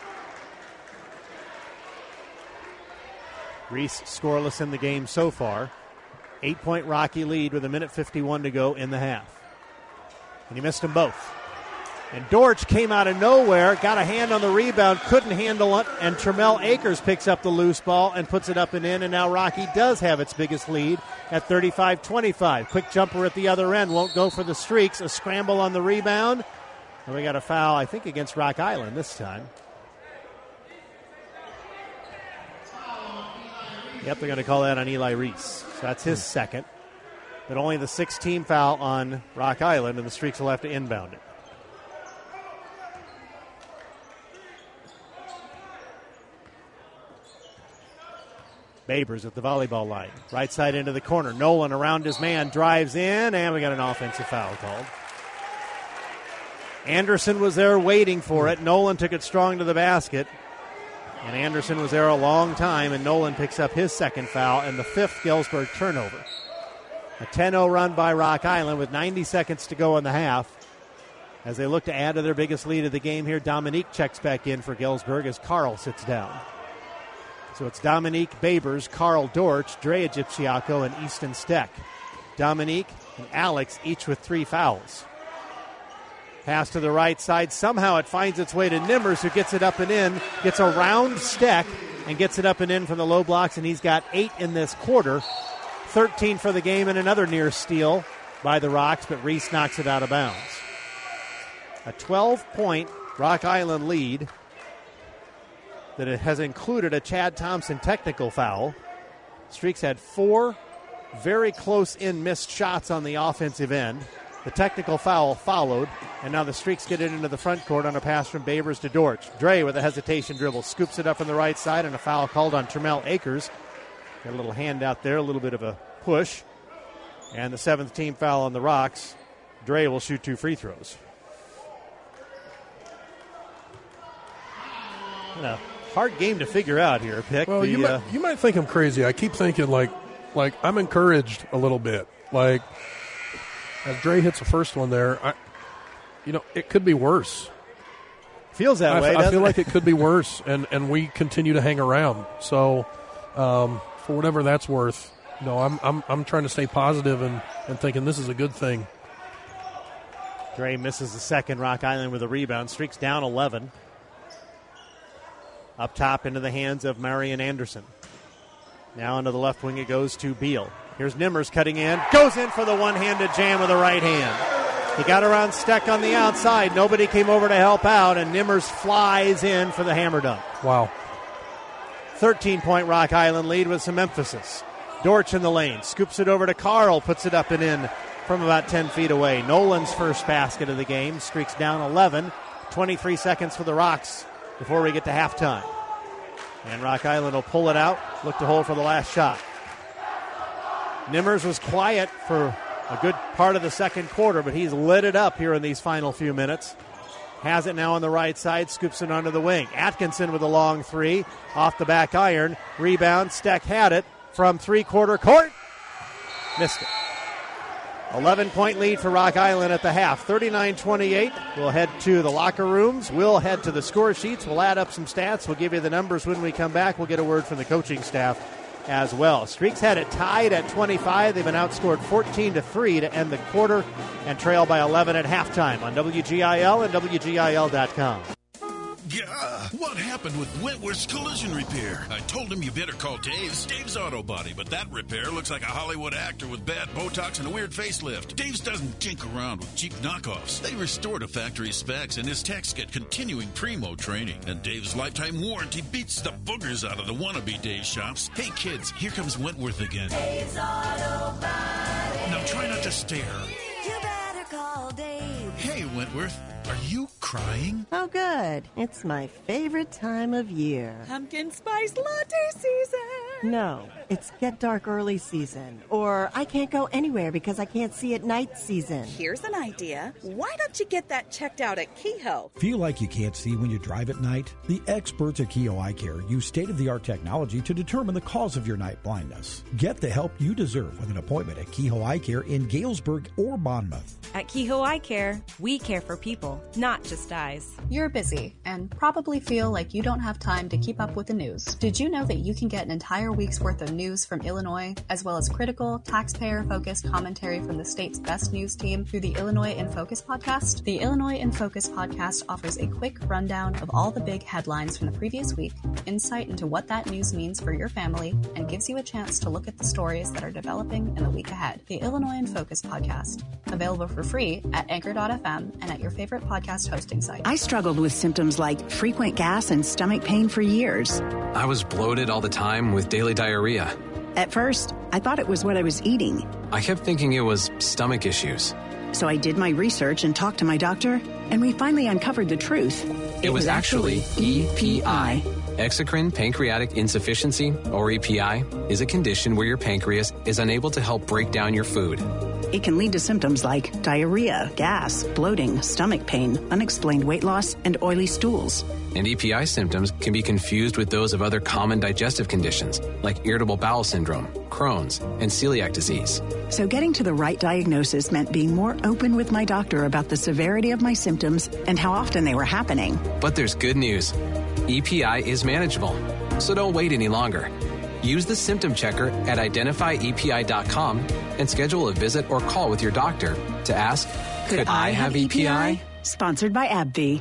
Reese scoreless in the game so far. Eight-point Rocky lead with a minute fifty-one to go in the half. And he missed them both. And Dortch came out of nowhere, got a hand on the rebound, couldn't handle it, and Tremel Akers picks up the loose ball and puts it up and in, and now Rocky does have its biggest lead at thirty-five twenty-five. Quick jumper at the other end, won't go for the Streaks. A scramble on the rebound, and we got a foul, I think, against Rock Island this time. Yep, they're going to call that on Eli Reese. So that's his second, but only the sixth team foul on Rock Island, and the Streaks will have to inbound it. Babers at the volleyball line. Right side into the corner. Nolan around his man, drives in, and we got an offensive foul called. Anderson was there waiting for it. Nolan took it strong to the basket. And Anderson was there a long time, and Nolan picks up his second foul and the fifth Galesburg turnover. A ten oh run by Rock Island with ninety seconds to go in the half. As they look to add to their biggest lead of the game here, Dominique checks back in for Galesburg as Carl sits down. So it's Dominique, Babers, Carl Dortch, Drea Gipsiaco, and Easton Steck. Dominique and Alex each with three fouls. Pass to the right side. Somehow it finds its way to Nimmers, who gets it up and in, gets around Steck, and gets it up and in from the low blocks, and he's got eight in this quarter. thirteen for the game, and another near steal by the Rocks, but Reese knocks it out of bounds. A twelve-point Rock Island lead that it has included a Chad Thompson technical foul. Streaks had four very close-in missed shots on the offensive end. The technical foul followed, and now the Streaks get it into the front court on a pass from Babers to Dortch. Dre with a hesitation dribble, scoops it up on the right side, and a foul called on Termel Akers. Got a little hand out there, a little bit of a push. And the seventh team foul on the Rocks. Dre will shoot two free throws. A hard game to figure out here, Pick. Well, the, you, uh, might, you might think I'm crazy. I keep thinking, like, like I'm encouraged a little bit. Like, as Dre hits the first one there, I, you know, it could be worse. Feels that I, way, I doesn't feel it? like it could be worse, and, and we continue to hang around. So, um, for whatever that's worth, you know, I'm I'm I'm trying to stay positive and, and thinking this is a good thing. Dre misses the second. Rock Island with a rebound. Streaks down eleven. Up top into the hands of Marion Anderson. Now into the left wing it goes to Beal. Here's Nimmers cutting in. Goes in for the one-handed jam with the right hand. He got around Steck on the outside. Nobody came over to help out, and Nimmers flies in for the hammer dunk. Wow. thirteen-point Rock Island lead with some emphasis. Dortch in the lane. Scoops it over to Carl. Puts it up and in from about ten feet away. Nolan's first basket of the game. Streaks down eleven. twenty-three seconds for the Rocks before we get to halftime. And Rock Island will pull it out. Look to hold for the last shot. Nimmers was quiet for a good part of the second quarter, but he's lit it up here in these final few minutes. Has it now on the right side, scoops it onto the wing. Atkinson with a long three, off the back iron. Rebound, Steck had it from three-quarter court. Missed it. eleven-point lead for Rock Island at the half, thirty-nine twenty-eight. We'll head to the locker rooms. We'll head to the score sheets. We'll add up some stats. We'll give you the numbers when we come back. We'll get a word from the coaching staff as well. Streaks had it tied at twenty-five. They've been outscored fourteen to three to end the quarter and trail by eleven at halftime on W G I L and W G I L dot com. Gah, what happened with Wentworth's Collision Repair? I told him you better call Dave's. Dave's Auto Body, but that repair looks like a Hollywood actor with bad Botox and a weird facelift. Dave's doesn't jink around with cheap knockoffs. They restore to factory specs, and his techs get continuing primo training. And Dave's lifetime warranty beats the boogers out of the wannabe Dave shops. Hey kids, here comes Wentworth again. Dave's Auto Body. Now try not to stare. You better call Dave. Hey Wentworth, are you crying? Oh, good. It's my favorite time of year. Pumpkin spice latte season. No, it's get dark early season. Or I can't go anywhere because I can't see at night season. Here's an idea. Why don't you get that checked out at Kehoe? Feel like you can't see when you drive at night? The experts at Kehoe Eye Care use state-of-the-art technology to determine the cause of your night blindness. Get the help you deserve with an appointment at Kehoe Eye Care in Galesburg or Monmouth. At Kehoe Eye Care, we care for people, not just eyes. You're busy and probably feel like you don't have time to keep up with the news. Did you know that you can get an entire week's worth of news from Illinois, as well as critical, taxpayer-focused commentary from the state's best news team through the Illinois in Focus podcast? The Illinois in Focus podcast offers a quick rundown of all the big headlines from the previous week, insight into what that news means for your family, and gives you a chance to look at the stories that are developing in the week ahead. The Illinois in Focus podcast, available for free at anchor dot f m and at your favorite podcast hosting site. I struggled with symptoms like frequent gas and stomach pain for years. I was bloated all the time with daily diarrhea. At first, I thought it was what I was eating. I kept thinking it was stomach issues. So I did my research and talked to my doctor, and we finally uncovered the truth. It, it was, was actually E P I. Exocrine pancreatic insufficiency, or E P I, is a condition where your pancreas is unable to help break down your food. It can lead to symptoms like diarrhea, gas, bloating, stomach pain, unexplained weight loss, and oily stools. And E P I symptoms can be confused with those of other common digestive conditions, like irritable bowel syndrome, Crohn's, and celiac disease. So getting to the right diagnosis meant being more open with my doctor about the severity of my symptoms and how often they were happening. But there's good news. E P I is manageable, so don't wait any longer. Use the symptom checker at identify E P I dot com and schedule a visit or call with your doctor to ask, could, could I, I have E P I? Sponsored by AbbVie.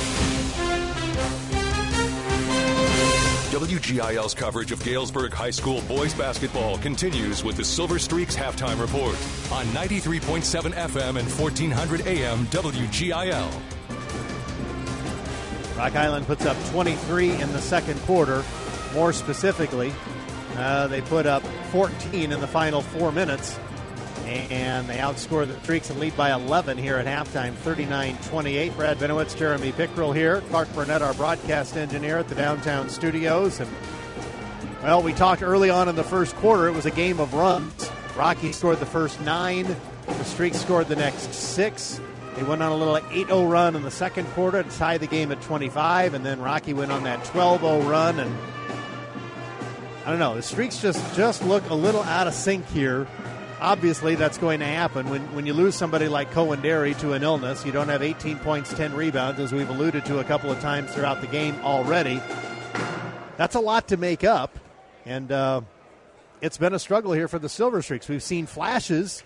W G I L's coverage of Galesburg High School boys basketball continues with the Silver Streaks halftime report on ninety-three point seven F M and fourteen hundred A M W G I L. Rock Island puts up twenty-three in the second quarter. More specifically, uh, they put up fourteen in the final four minutes, and they outscore the Streaks and lead by eleven here at halftime, thirty-nine twenty-eight. Brad Benowitz, Jeremy Pickrell here. Clark Burnett, our broadcast engineer at the downtown studios. And, well, we talked early on in the first quarter. It was a game of runs. Rocky scored the first nine. The Streaks scored the next six. They went on a little eight oh run in the second quarter to tie the game at twenty-five, and then Rocky went on that twelve oh run. And I don't know, the Streaks just, just look a little out of sync here. Obviously, that's going to happen. When when you lose somebody like Cohen Derry to an illness, you don't have eighteen points, ten rebounds, as we've alluded to a couple of times throughout the game already. That's a lot to make up, and uh, it's been a struggle here for the Silver Streaks. We've seen flashes,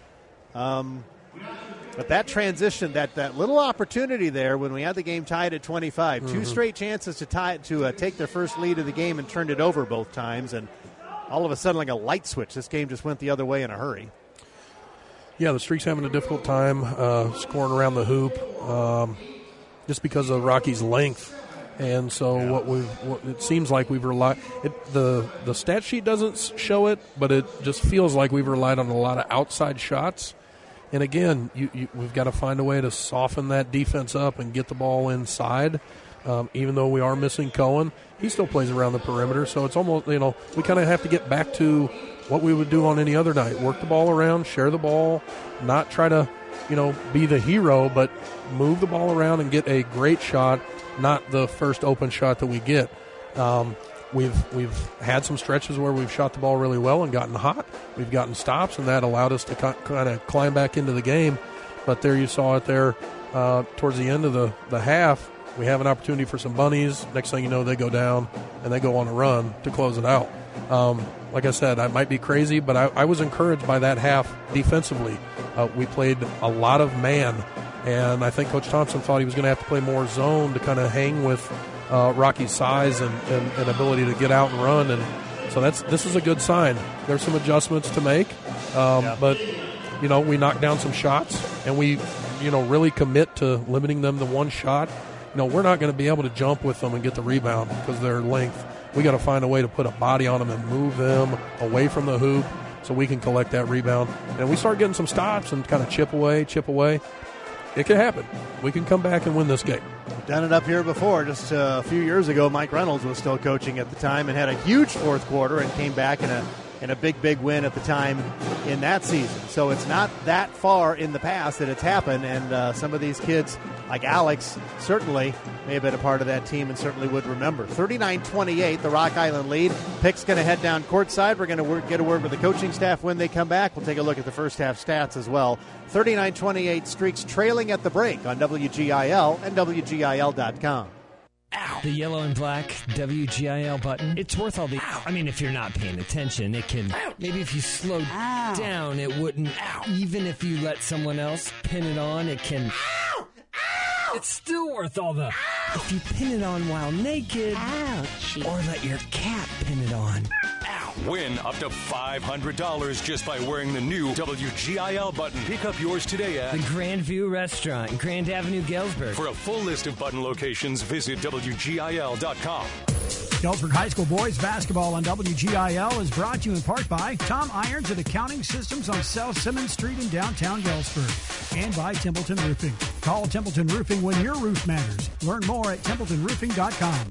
um, but that transition, that, that little opportunity there when we had the game tied at twenty-five, mm-hmm. two straight chances to tie to uh, take their first lead of the game and turned it over both times, and all of a sudden, like a light switch, this game just went the other way in a hurry. Yeah, the Streaks having a difficult time uh, scoring around the hoop, um, just because of Rocky's length. And so yeah. what we what it seems like we've relied it, the the stat sheet doesn't show it, but it just feels like we've relied on a lot of outside shots. And again, you, you, we've got to find a way to soften that defense up and get the ball inside. Um, even though we are missing Cohen, he still plays around the perimeter. So it's almost, you know, we kind of have to get back to what we would do on any other night. Work the ball around, share the ball, not try to, you know, be the hero, but move the ball around and get a great shot, not the first open shot that we get. Um, we've we've had some stretches where we've shot the ball really well and gotten hot. We've gotten stops, and that allowed us to kind of climb back into the game. But there you saw it there uh, towards the end of the, the half. We have an opportunity for some bunnies. Next thing you know, they go down, and they go on a run to close it out. Um, like I said, I might be crazy, but I, I was encouraged by that half defensively. Uh, we played a lot of man, and I think Coach Thompson thought he was going to have to play more zone to kind of hang with uh, Rocky's size and, and, and ability to get out and run. And so that's this is a good sign. There's some adjustments to make, um, yeah. but, you know, we knocked down some shots, and we, you know, really commit to limiting them to one shot. You know, we're not going to be able to jump with them and get the rebound because of their length. We got to find a way to put a body on them and move them away from the hoop so we can collect that rebound. And we start getting some stops and kind of chip away, chip away. It can happen. We can come back and win this game. We've done it up here before. Just uh, a few years ago, Mike Reynolds was still coaching at the time and had a huge fourth quarter and came back in a in a big, big win at the time in that season. So it's not that far in the past that it's happened, and uh, some of these kids, like Alex, certainly may have been a part of that team and certainly would remember. thirty-nine twenty-eight, the Rock Island lead. Pick's going to head down courtside. We're going to get a word with the coaching staff when they come back. We'll take a look at the first half stats as well. thirty-nine twenty-eight, Streaks trailing at the break on W G I L and W G I L dot com. Ow. The yellow and black W G I L button, it's worth all the... Ow. I mean, if you're not paying attention, it can... Ow. Maybe if you slow Ow. down, it wouldn't... Ow. Even if you let someone else pin it on, it can... Ow. Ow. It's still worth all the... Ow. If you pin it on while naked... Ouchie. Or let your cat pin it on... Ow. Win up to five hundred dollars just by wearing the new W G I L button. Pick up yours today at the Grand View Restaurant, Grand Avenue, Galesburg. For a full list of button locations, visit W G I L dot com. Galesburg High School boys basketball on W G I L is brought to you in part by Tom Irons at Accounting Systems on South Simmons Street in downtown Galesburg, and by Templeton Roofing. Call Templeton Roofing when your roof matters. Learn more at templeton roofing dot com.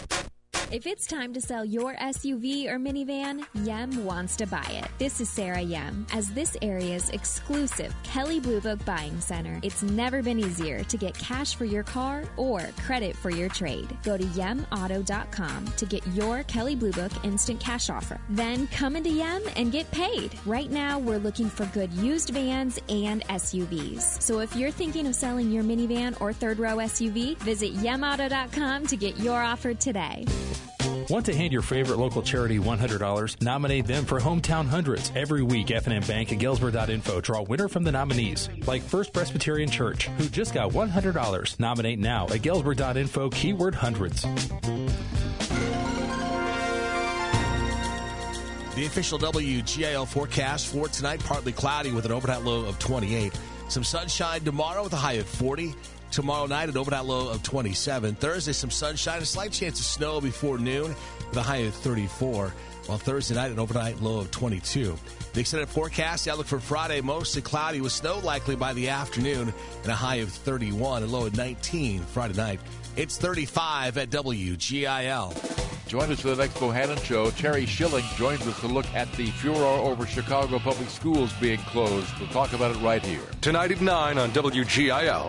If it's time to sell your S U V or minivan, Yem wants to buy it. This is Sarah Yem. As this area's exclusive Kelly Blue Book buying center, it's never been easier to get cash for your car or credit for your trade. Go to yem auto dot com to get your Kelly Blue Book instant cash offer. Then come into Yem and get paid. Right now, we're looking for good used vans and S U Vs. So if you're thinking of selling your minivan or third row S U V, visit yem auto dot com to get your offer today. Want to hand your favorite local charity one hundred dollars? Nominate them for Hometown Hundreds. Every week, F and M Bank and Galesburg dot info draw a winner from the nominees, like First Presbyterian Church, who just got one hundred dollars. Nominate now at Galesburg dot info, keyword hundreds. The official W G I L forecast for tonight, partly cloudy with an overnight low of twenty-eight. Some sunshine tomorrow with a high of forty. Tomorrow night, an overnight low of twenty-seven. Thursday, some sunshine, a slight chance of snow before noon with a high of thirty-four. While Thursday night, an overnight low of twenty-two. The extended forecast outlook for Friday, mostly cloudy with snow likely by the afternoon and a high of thirty-one, a low of nineteen Friday night. It's thirty-five at W G I L. Join us for the next Bohannon Show. Terry Schilling joins us to look at the furor over Chicago Public Schools being closed. We'll talk about it right here. Tonight at nine on W G I L.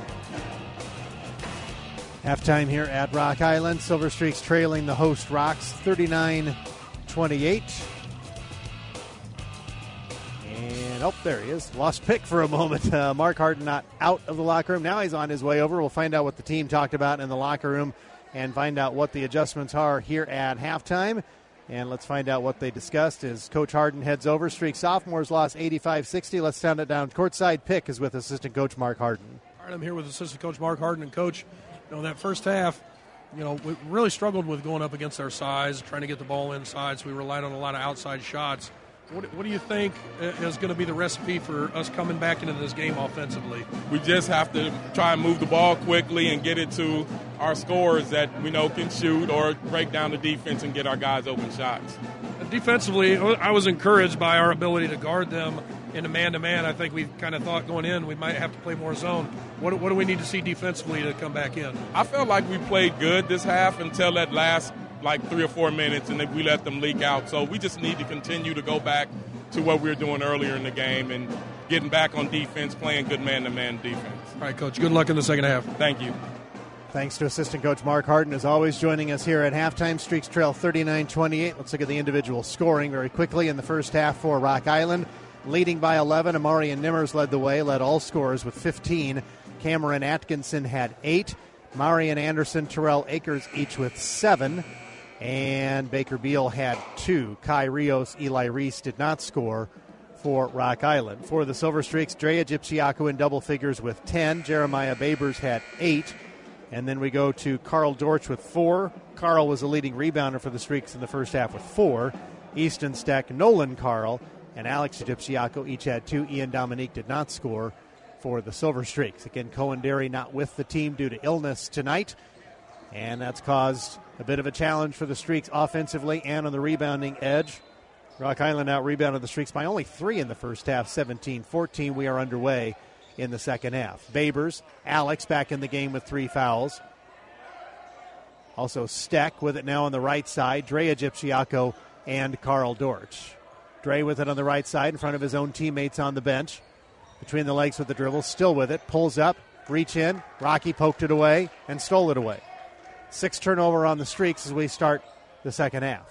Halftime here at Rock Island. Silver Streaks trailing the host Rocks thirty-nine twenty-eight. And, oh, there he is. Lost pick for a moment. Uh, Mark Harden not out of the locker room. Now he's on his way over. We'll find out what the team talked about in the locker room and find out what the adjustments are here at halftime. And let's find out what they discussed as Coach Harden heads over. Streak sophomores lost eighty-five sixty. Let's sound it down. Courtside pick is with assistant coach Mark Harden. All right, I'm here with assistant coach Mark Harden. And, Coach, you know, that first half, you know, we really struggled with going up against our size, trying to get the ball inside, so we relied on a lot of outside shots. What, what do you think is going to be the recipe for us coming back into this game offensively? We just have to try and move the ball quickly and get it to our scorers that we know can shoot, or break down the defense and get our guys open shots. Defensively, I was encouraged by our ability to guard them in a man-to-man. I think we kind of thought going in we might have to play more zone. What, what do we need to see defensively to come back in? I felt like we played good this half until that last like three or four minutes, and then we let them leak out. So we just need to continue to go back to what we were doing earlier in the game and getting back on defense, playing good man-to-man defense. All right, Coach, good luck in the second half. Thank you. Thanks to assistant coach Mark Harden, as always, joining us here at halftime. Streaks trail thirty-nine twenty-eight. Let's look at the individual scoring very quickly in the first half for Rock Island. Leading by eleven, Amarian Nimmers led the way, led all scorers with fifteen. Cameron Atkinson had eight. Marion Anderson, Terrell Akers each with seven. And Baker Beal had two. Kai Rios, Eli Reese did not score for Rock Island. For the Silver Streaks, Drea Gipsiaco in double figures with ten. Jeremiah Babers had eight. And then we go to Carl Dortch with four. Carl was the leading rebounder for the Streaks in the first half with four. Easton Steck, Nolan Carl, and Alex Gipsiaco each had two. Ian Dominique did not score for the Silver Streaks. Again, Cohen Derry not with the team due to illness tonight. And that's caused a bit of a challenge for the Streaks offensively and on the rebounding edge. Rock Island out-rebounded the Streaks by only three in the first half, seventeen fourteen. We are underway in the second half. Babers, Alex back in the game with three fouls. Also Steck with it now on the right side. Drea Gipsiaco and Carl Dortch. Dre with it on the right side in front of his own teammates on the bench. Between the legs with the dribble, still with it. Pulls up, reach in. Rocky poked it away and stole it away. Six turnover on the Streaks as we start the second half.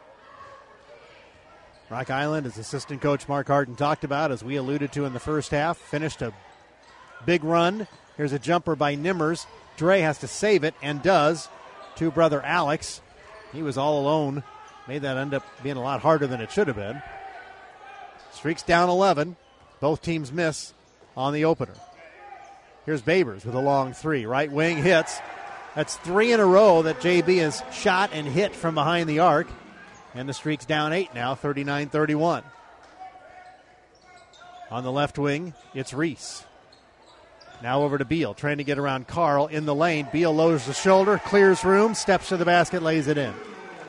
Rock Island, as assistant coach Mark Harden talked about, as we alluded to in the first half, finished a big run. Here's a jumper by Nimmers. Dre has to save it and does to brother Alex. He was all alone. Made that end up being a lot harder than it should have been. Streaks down eleven. Both teams miss on the opener. Here's Babers with a long three. Right wing hits. That's three in a row that J B has shot and hit from behind the arc. And the Streaks down eight now, thirty-nine thirty-one. On the left wing, it's Reese. Now over to Beal, trying to get around Carl in the lane. Beal lowers the shoulder, clears room, steps to the basket, lays it in.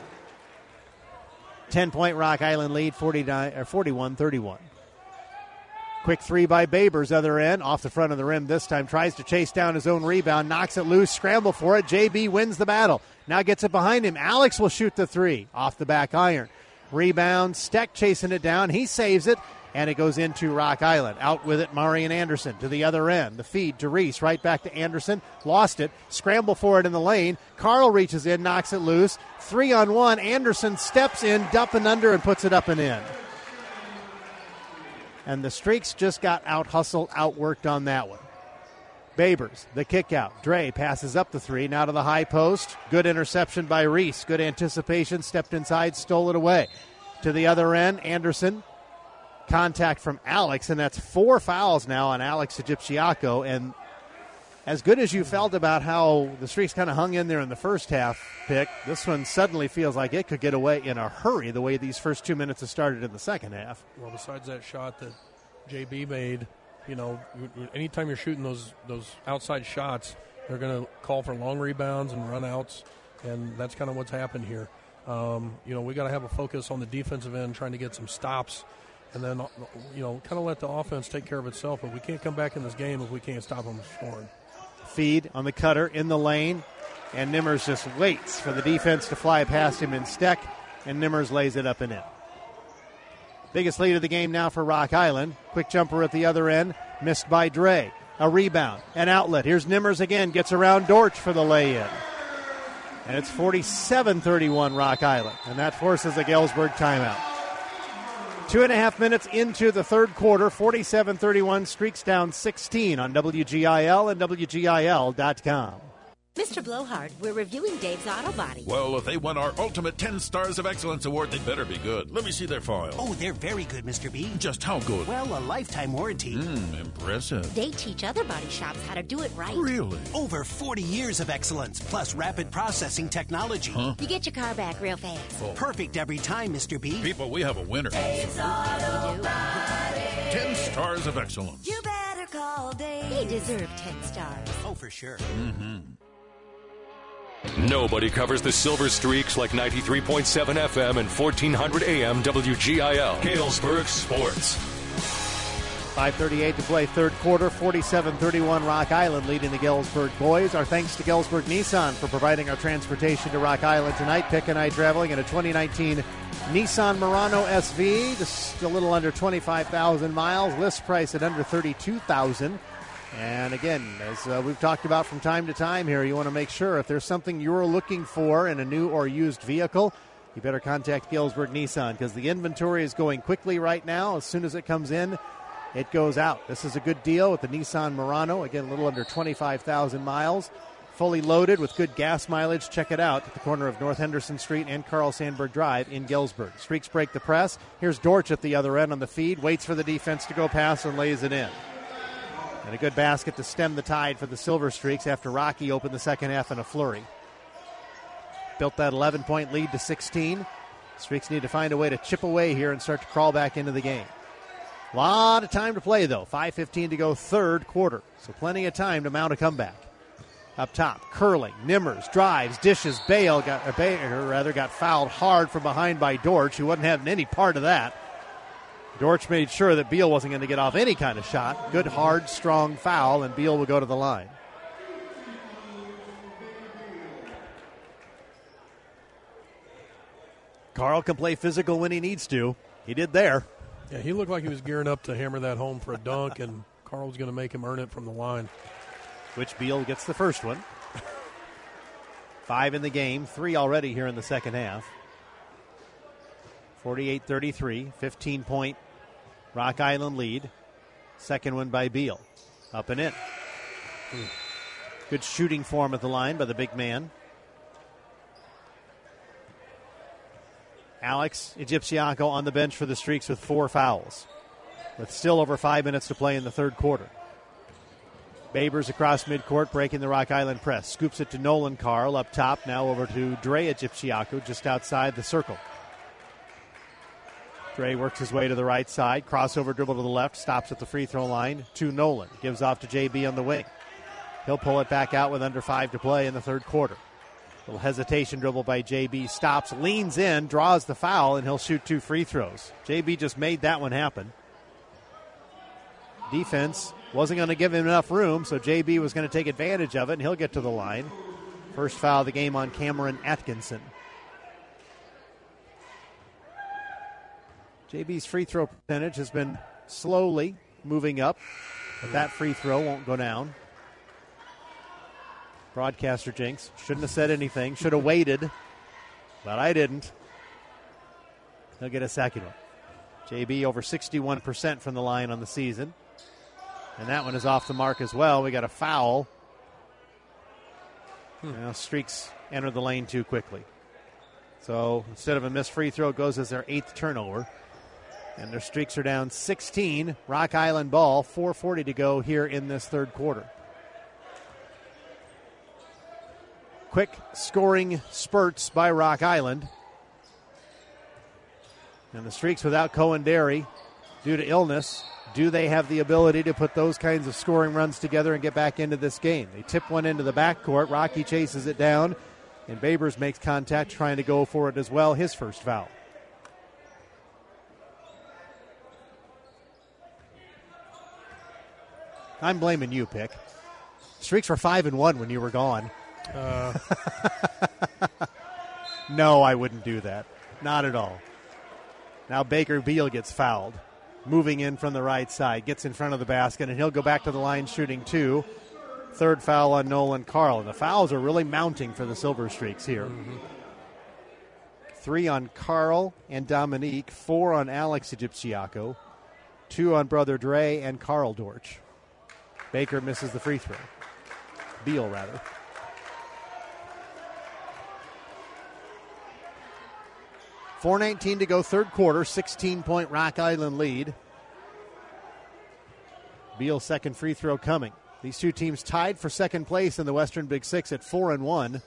ten-point Rock Island lead, forty-nine, or forty-one thirty-one. Quick three by Babers, other end, off the front of the rim this time. Tries to chase down his own rebound, knocks it loose, scramble for it. J B wins the battle. Now gets it behind him. Alex will shoot the three off the back iron. Rebound, Steck chasing it down. He saves it, and it goes into Rock Island. Out with it, Marion Anderson to the other end. The feed to Reese, right back to Anderson. Lost it. Scramble for it in the lane. Carl reaches in, knocks it loose. Three on one. Anderson steps in, dump and under, and puts it up and in. And the Streaks just got out-hustled, outworked on that one. Babers, the kick out. Dre passes up the three, now to the high post. Good interception by Reese. Good anticipation, stepped inside, stole it away. To the other end, Anderson. Contact from Alex, and that's four fouls now on Alex Gipsiaco. And as good as you felt about how the Streaks kind of hung in there in the first half pick, this one suddenly feels like it could get away in a hurry the way these first two minutes have started in the second half. Well, besides that shot that J B made, you know, anytime you're shooting those those outside shots, they're going to call for long rebounds and run outs, and that's kind of what's happened here. Um, you know, we got to have a focus on the defensive end, trying to get some stops, and then, you know, kind of let the offense take care of itself. But we can't come back in this game if we can't stop them from scoring. Feed on the cutter in the lane, and Nimmers just waits for the defense to fly past him in Steck, and Nimmers lays it up and in. Biggest lead of the game now for Rock Island. Quick jumper at the other end, missed by Dre. A rebound, an outlet. Here's Nimmers again, gets around Dortch for the lay-in. And it's forty-seven thirty-one Rock Island, and that forces a Galesburg timeout. Two and a half minutes into the third quarter, forty-seven thirty-one, Streaks down sixteen on W G I L and W G I L dot com. Mister Blowhard, we're reviewing Dave's Auto Body. Well, if they won our Ultimate ten Stars of Excellence Award, they better be good. Let me see their file. Oh, they're very good, Mister B. Just how good? Well, a lifetime warranty. Hmm, impressive. They teach other body shops how to do it right. Really? Over forty years of excellence, plus rapid processing technology. Huh? You get your car back real fast. Oh. Perfect every time, Mister B. People, we have a winner. Dave's Auto Body. ten Stars of Excellence. You better call Dave. They deserve ten stars. Oh, for sure. Mm-hmm. Nobody covers the Silver Streaks like ninety-three point seven F M and fourteen hundred A M W G I L. Galesburg Sports. five thirty-eight to play third quarter, forty-seven thirty-one Rock Island leading the Galesburg boys. Our thanks to Galesburg Nissan for providing our transportation to Rock Island tonight. Pick and I traveling in a twenty nineteen Nissan Murano S V, just a little under twenty-five thousand miles. List price at under thirty-two thousand dollars. And again, as uh, we've talked about from time to time here, you want to make sure if there's something you're looking for in a new or used vehicle, you better contact Galesburg Nissan because the inventory is going quickly right now. As soon as it comes in, it goes out. This is a good deal with the Nissan Murano. Again, a little under twenty-five thousand miles. Fully loaded with good gas mileage. Check it out at the corner of North Henderson Street and Carl Sandburg Drive in Galesburg. Streaks break the press. Here's Dortch at the other end on the feed. Waits for the defense to go past and lays it in. And a good basket to stem the tide for the Silver Streaks after Rocky opened the second half in a flurry. Built that eleven-point lead to sixteen. Streaks need to find a way to chip away here and start to crawl back into the game. A lot of time to play, though. five fifteen to go third quarter. So plenty of time to mount a comeback. Up top, curling, Nimmers, drives, dishes, Bale got, or Bayer rather got fouled hard from behind by Dortch, who wasn't having any part of that. Dortch made sure that Beal wasn't going to get off any kind of shot. Good, hard, strong foul, and Beal will go to the line. Carl can play physical when he needs to. He did there. Yeah, he looked like he was gearing up to hammer that home for a dunk, and Carl was going to make him earn it from the line. Which Beal gets the first one. Five in the game, three already here in the second half. forty-eight thirty-three, fifteen-point Rock Island lead. Second one by Beal. Up and in. Good shooting form at the line by the big man. Alex Egyptiaco on the bench for the Streaks with four fouls, with still over five minutes to play in the third quarter. Babers across midcourt, breaking the Rock Island press. Scoops it to Nolan Carl up top. Now over to Dre Egyptiaco just outside the circle. Dre works his way to the right side. Crossover dribble to the left. Stops at the free throw line to Nolan. Gives off to J B on the wing. He'll pull it back out with under five to play in the third quarter. Little hesitation dribble by J B. Stops, leans in, draws the foul, and he'll shoot two free throws. J B just made that one happen. Defense wasn't going to give him enough room, so J B was going to take advantage of it, and he'll get to the line. First foul of the game on Cameron Atkinson. J B's free throw percentage has been slowly moving up, but that free throw won't go down. Broadcaster jinx. Shouldn't have said anything. Should have waited, but I didn't. He'll get a second one. J B over sixty-one percent from the line on the season. And that one is off the mark as well. We got a foul. Hmm. Now Streaks enter the lane too quickly. So instead of a missed free throw, it goes as their eighth turnover. And their Streaks are down sixteen. Rock Island ball, four forty to go here in this third quarter. Quick scoring spurts by Rock Island. And the Streaks without Cohen Derry due to illness. do they have the ability to put those kinds of scoring runs together and get back into this game? They tip one into the backcourt. Rocky chases it down, and Babers makes contact trying to go for it as well, his first foul. I'm blaming you, Pick. Streaks were five and one when you were gone. Uh. No, I wouldn't do that. Not at all. Now Baker Beal gets fouled. Moving in from the right side. Gets in front of the basket, and he'll go back to the line shooting two. Third foul on Nolan Carl. And the fouls are really mounting for the Silver Streaks here. Mm-hmm. Three on Carl and Dominique. Four on Alex Egyptiaco. Two on Brother Dre and Carl Dortch. Baker misses the free throw. Beal, rather. four nineteen to go, third quarter, sixteen-point Rock Island lead. Beal's second free throw coming. These two teams tied for second place in the Western Big Six at four and one.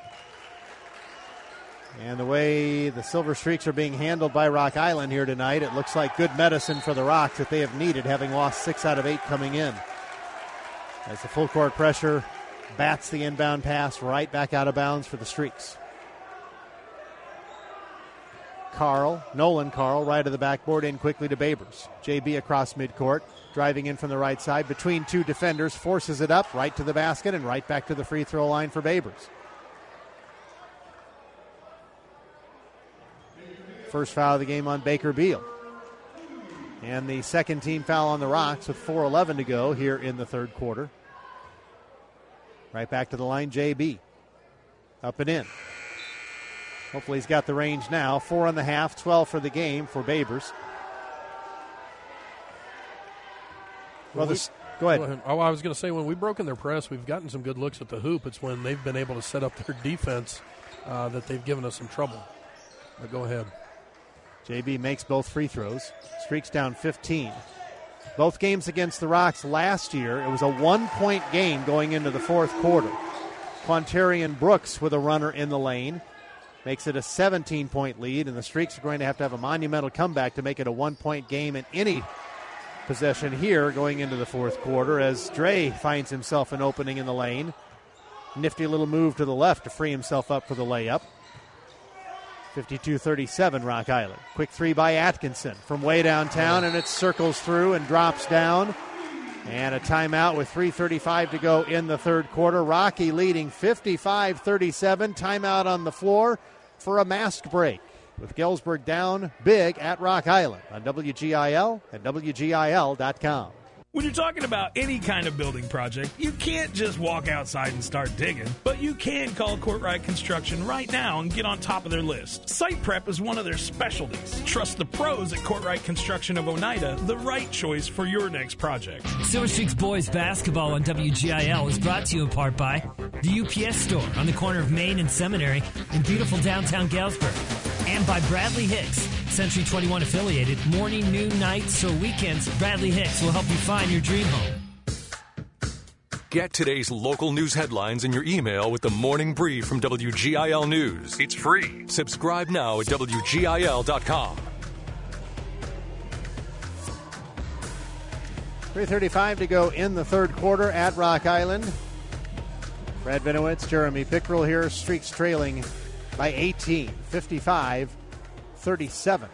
And the way the Silver Streaks are being handled by Rock Island here tonight, it looks like good medicine for the Rocks that they have needed, having lost six out of eight coming in. As the full court pressure bats the inbound pass right back out of bounds for the Streaks. Carl, Nolan Carl, right of the backboard, in quickly to Babers. J B across midcourt, driving in from the right side between two defenders, forces it up, right to the basket, and right back to the free throw line for Babers. First foul of the game on Baker Beal. And the second team foul on the Rocks with four eleven to go here in the third quarter. Right back to the line, J B. Up and in. Hopefully he's got the range now. Four on the half, twelve for the game for Babers. Well, we, this, go ahead. Go ahead. Oh, I was going to say, when we've broken their press, we've gotten some good looks at the hoop. It's when they've been able to set up their defense uh, that they've given us some trouble. But go ahead. J B makes both free throws. Streaks down fifteen. Both games against the Rocks last year, it was a one-point game going into the fourth quarter. Quantarian Brooks with a runner in the lane makes it a seventeen-point lead, and the Streaks are going to have to have a monumental comeback to make it a one-point game in any possession here going into the fourth quarter as Dre finds himself an opening in the lane. Nifty little move to the left to free himself up for the layup. fifty-two thirty-seven Rock Island. Quick three by Atkinson from way downtown, and it circles through and drops down. And a timeout with three thirty-five to go in the third quarter. Rocky leading fifty-five thirty-seven. Timeout on the floor for a masked break with Galesburg down big at Rock Island on W G I L and W G I L dot com. When you're talking about any kind of building project, you can't just walk outside and start digging, but you can call Courtright Construction right now and get on top of their list. Site prep is one of their specialties. Trust the pros at Courtright Construction of Oneida, the right choice for your next project. Silver Streaks Boys Basketball on W G I L is brought to you in part by the U P S Store on the corner of Main and Seminary in beautiful downtown Galesburg, and by Bradley Hicks, Century twenty-one affiliated. Morning, noon, nights, or weekends, Bradley Hicks will help you find your dream home. Get today's local news headlines in your email with the Morning Brief from W G I L News. It's free. Subscribe now at W G I L dot com. three thirty-five to go in the third quarter at Rock Island. Brad Benowitz, Jeremy Pickrell here. Streaks trailing by eighteen, fifty-five thirty-seven.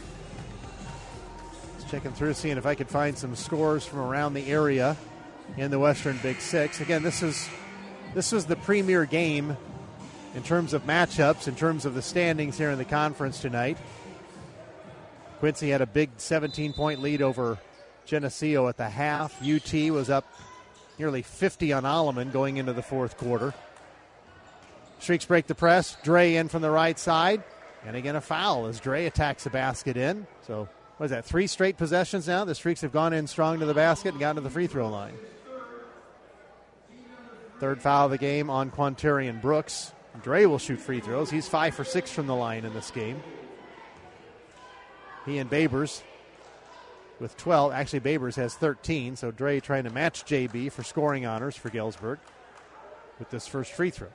Just checking through, seeing if I could find some scores from around the area in the Western Big Six. Again, this is this was the premier game in terms of matchups, in terms of the standings here in the conference tonight. Quincy had a big seventeen-point lead over Geneseo at the half. U T was up nearly fifty on Alleman going into the fourth quarter. Streaks break the press. Dre in from the right side. And again, a foul as Dre attacks the basket in. So, what is that, three straight possessions now? The Streaks have gone in strong to the basket and gotten to the free throw line. Third foul of the game on Quantarian Brooks. Dre will shoot free throws. He's five for six from the line in this game. He and Babers with twelve. Actually, Babers has thirteen, so Dre trying to match J B for scoring honors for Galesburg with this first free throw.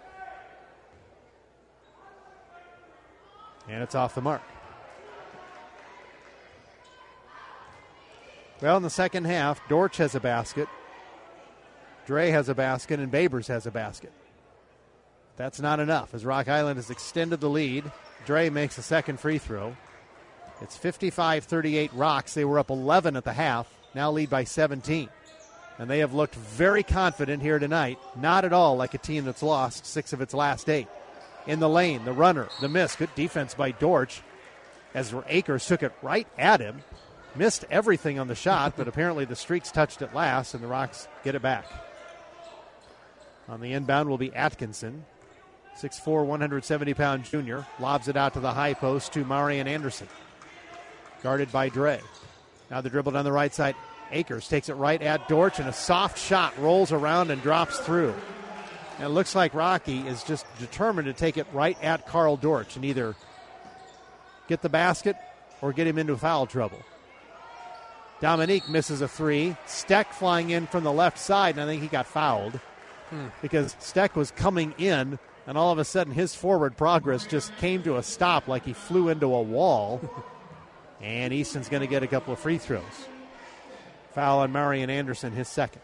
And it's off the mark. Well, in the second half, Dortch has a basket, Dre has a basket, and Babers has a basket. That's not enough as Rock Island has extended the lead. Dre makes a second free throw. It's fifty-five thirty-eight Rocks. They were up eleven at the half, now lead by seventeen. And they have looked very confident here tonight, not at all like a team that's lost six of its last eight. In the lane, the runner, the miss. Good defense by Dortch as Akers took it right at him. Missed everything on the shot, but apparently the Streaks touched it last, and the Rocks get it back. On the inbound will be Atkinson. six foot four, one hundred seventy pound junior. Lobs it out to the high post to Marian Anderson. Guarded by Dre. Now the dribble down the right side. Akers takes it right at Dortch, and a soft shot rolls around and drops through. And it looks like Rocky is just determined to take it right at Carl Dortch and either get the basket or get him into foul trouble. Dominique misses a three. Steck flying in from the left side, and I think he got fouled hmm. because Steck was coming in, and all of a sudden his forward progress just came to a stop like he flew into a wall. And Easton's going to get a couple of free throws. Foul on Marian Anderson, his second.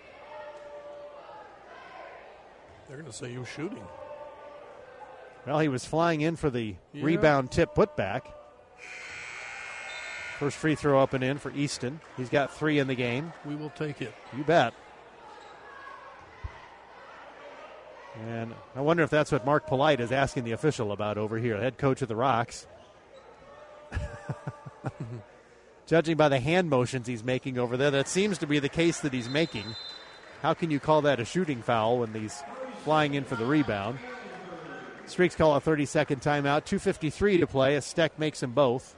They're going to say he was shooting. Well, he was flying in for the yeah. rebound tip putback. First free throw up and in for Easton. He's got three in the game. We will take it. You bet. And I wonder if that's what Mark Polite is asking the official about over here, head coach of the Rocks. Judging by the hand motions he's making over there, that seems to be the case that he's making. How can you call that a shooting foul when he's flying in for the rebound? Streaks call a thirty-second timeout. two fifty-three to play as Steck makes them both.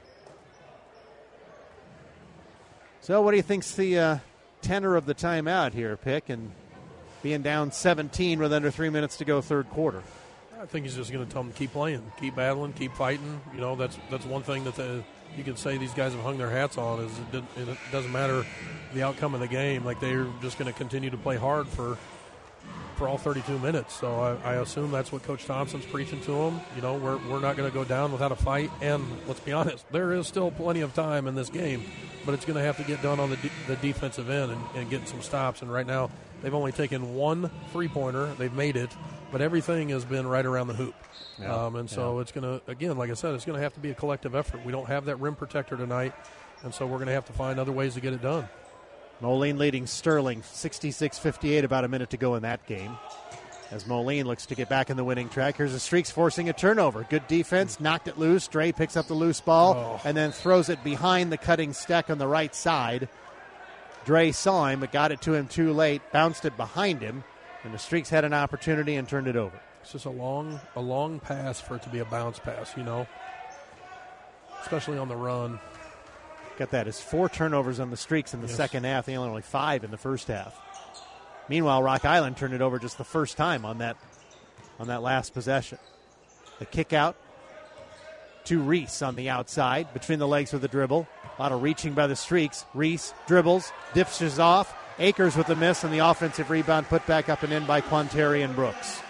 So what do you think's the uh, tenor of the timeout here, Pick, and being down seventeen with under three minutes to go third quarter? I think he's just going to tell them to keep playing, keep battling, keep fighting. You know, that's that's one thing that the, you could say these guys have hung their hats on is it, did, it doesn't matter the outcome of the game. Like, they're just going to continue to play hard for for all thirty-two minutes. So I, I assume that's what Coach Thompson's preaching to them. You know, we're, we're not going to go down without a fight. And let's be honest, there is still plenty of time in this game, but it's going to have to get done on the, de- the defensive end and, and get some stops. And right now they've only taken one three-pointer. They've made it. But everything has been right around the hoop. Yeah, um, and so yeah. it's going to, again, like I said, it's going to have to be a collective effort. We don't have that rim protector tonight, and so we're going to have to find other ways to get it done. Moline leading Sterling sixty-six fifty-eight, about a minute to go in that game. As Moline looks to get back in the winning track. Here's the Streaks forcing a turnover. Good defense, knocked it loose. Dre picks up the loose ball oh. and then throws it behind the cutting Steck on the right side. Dre saw him, but got it to him too late, bounced it behind him. And the Streaks had an opportunity and turned it over. It's just a long, a long pass for it to be a bounce pass, you know, especially on the run. Got that. It's four turnovers on the Streaks in the yes. second half. They only only five in the first half. Meanwhile, Rock Island turned it over just the first time on that on that last possession. The kick out to Reese on the outside, between the legs with the dribble. A lot of reaching by the Streaks. Reese dribbles, dips off. Akers with the miss, and the offensive rebound put back up and in by Quantarian Brooks.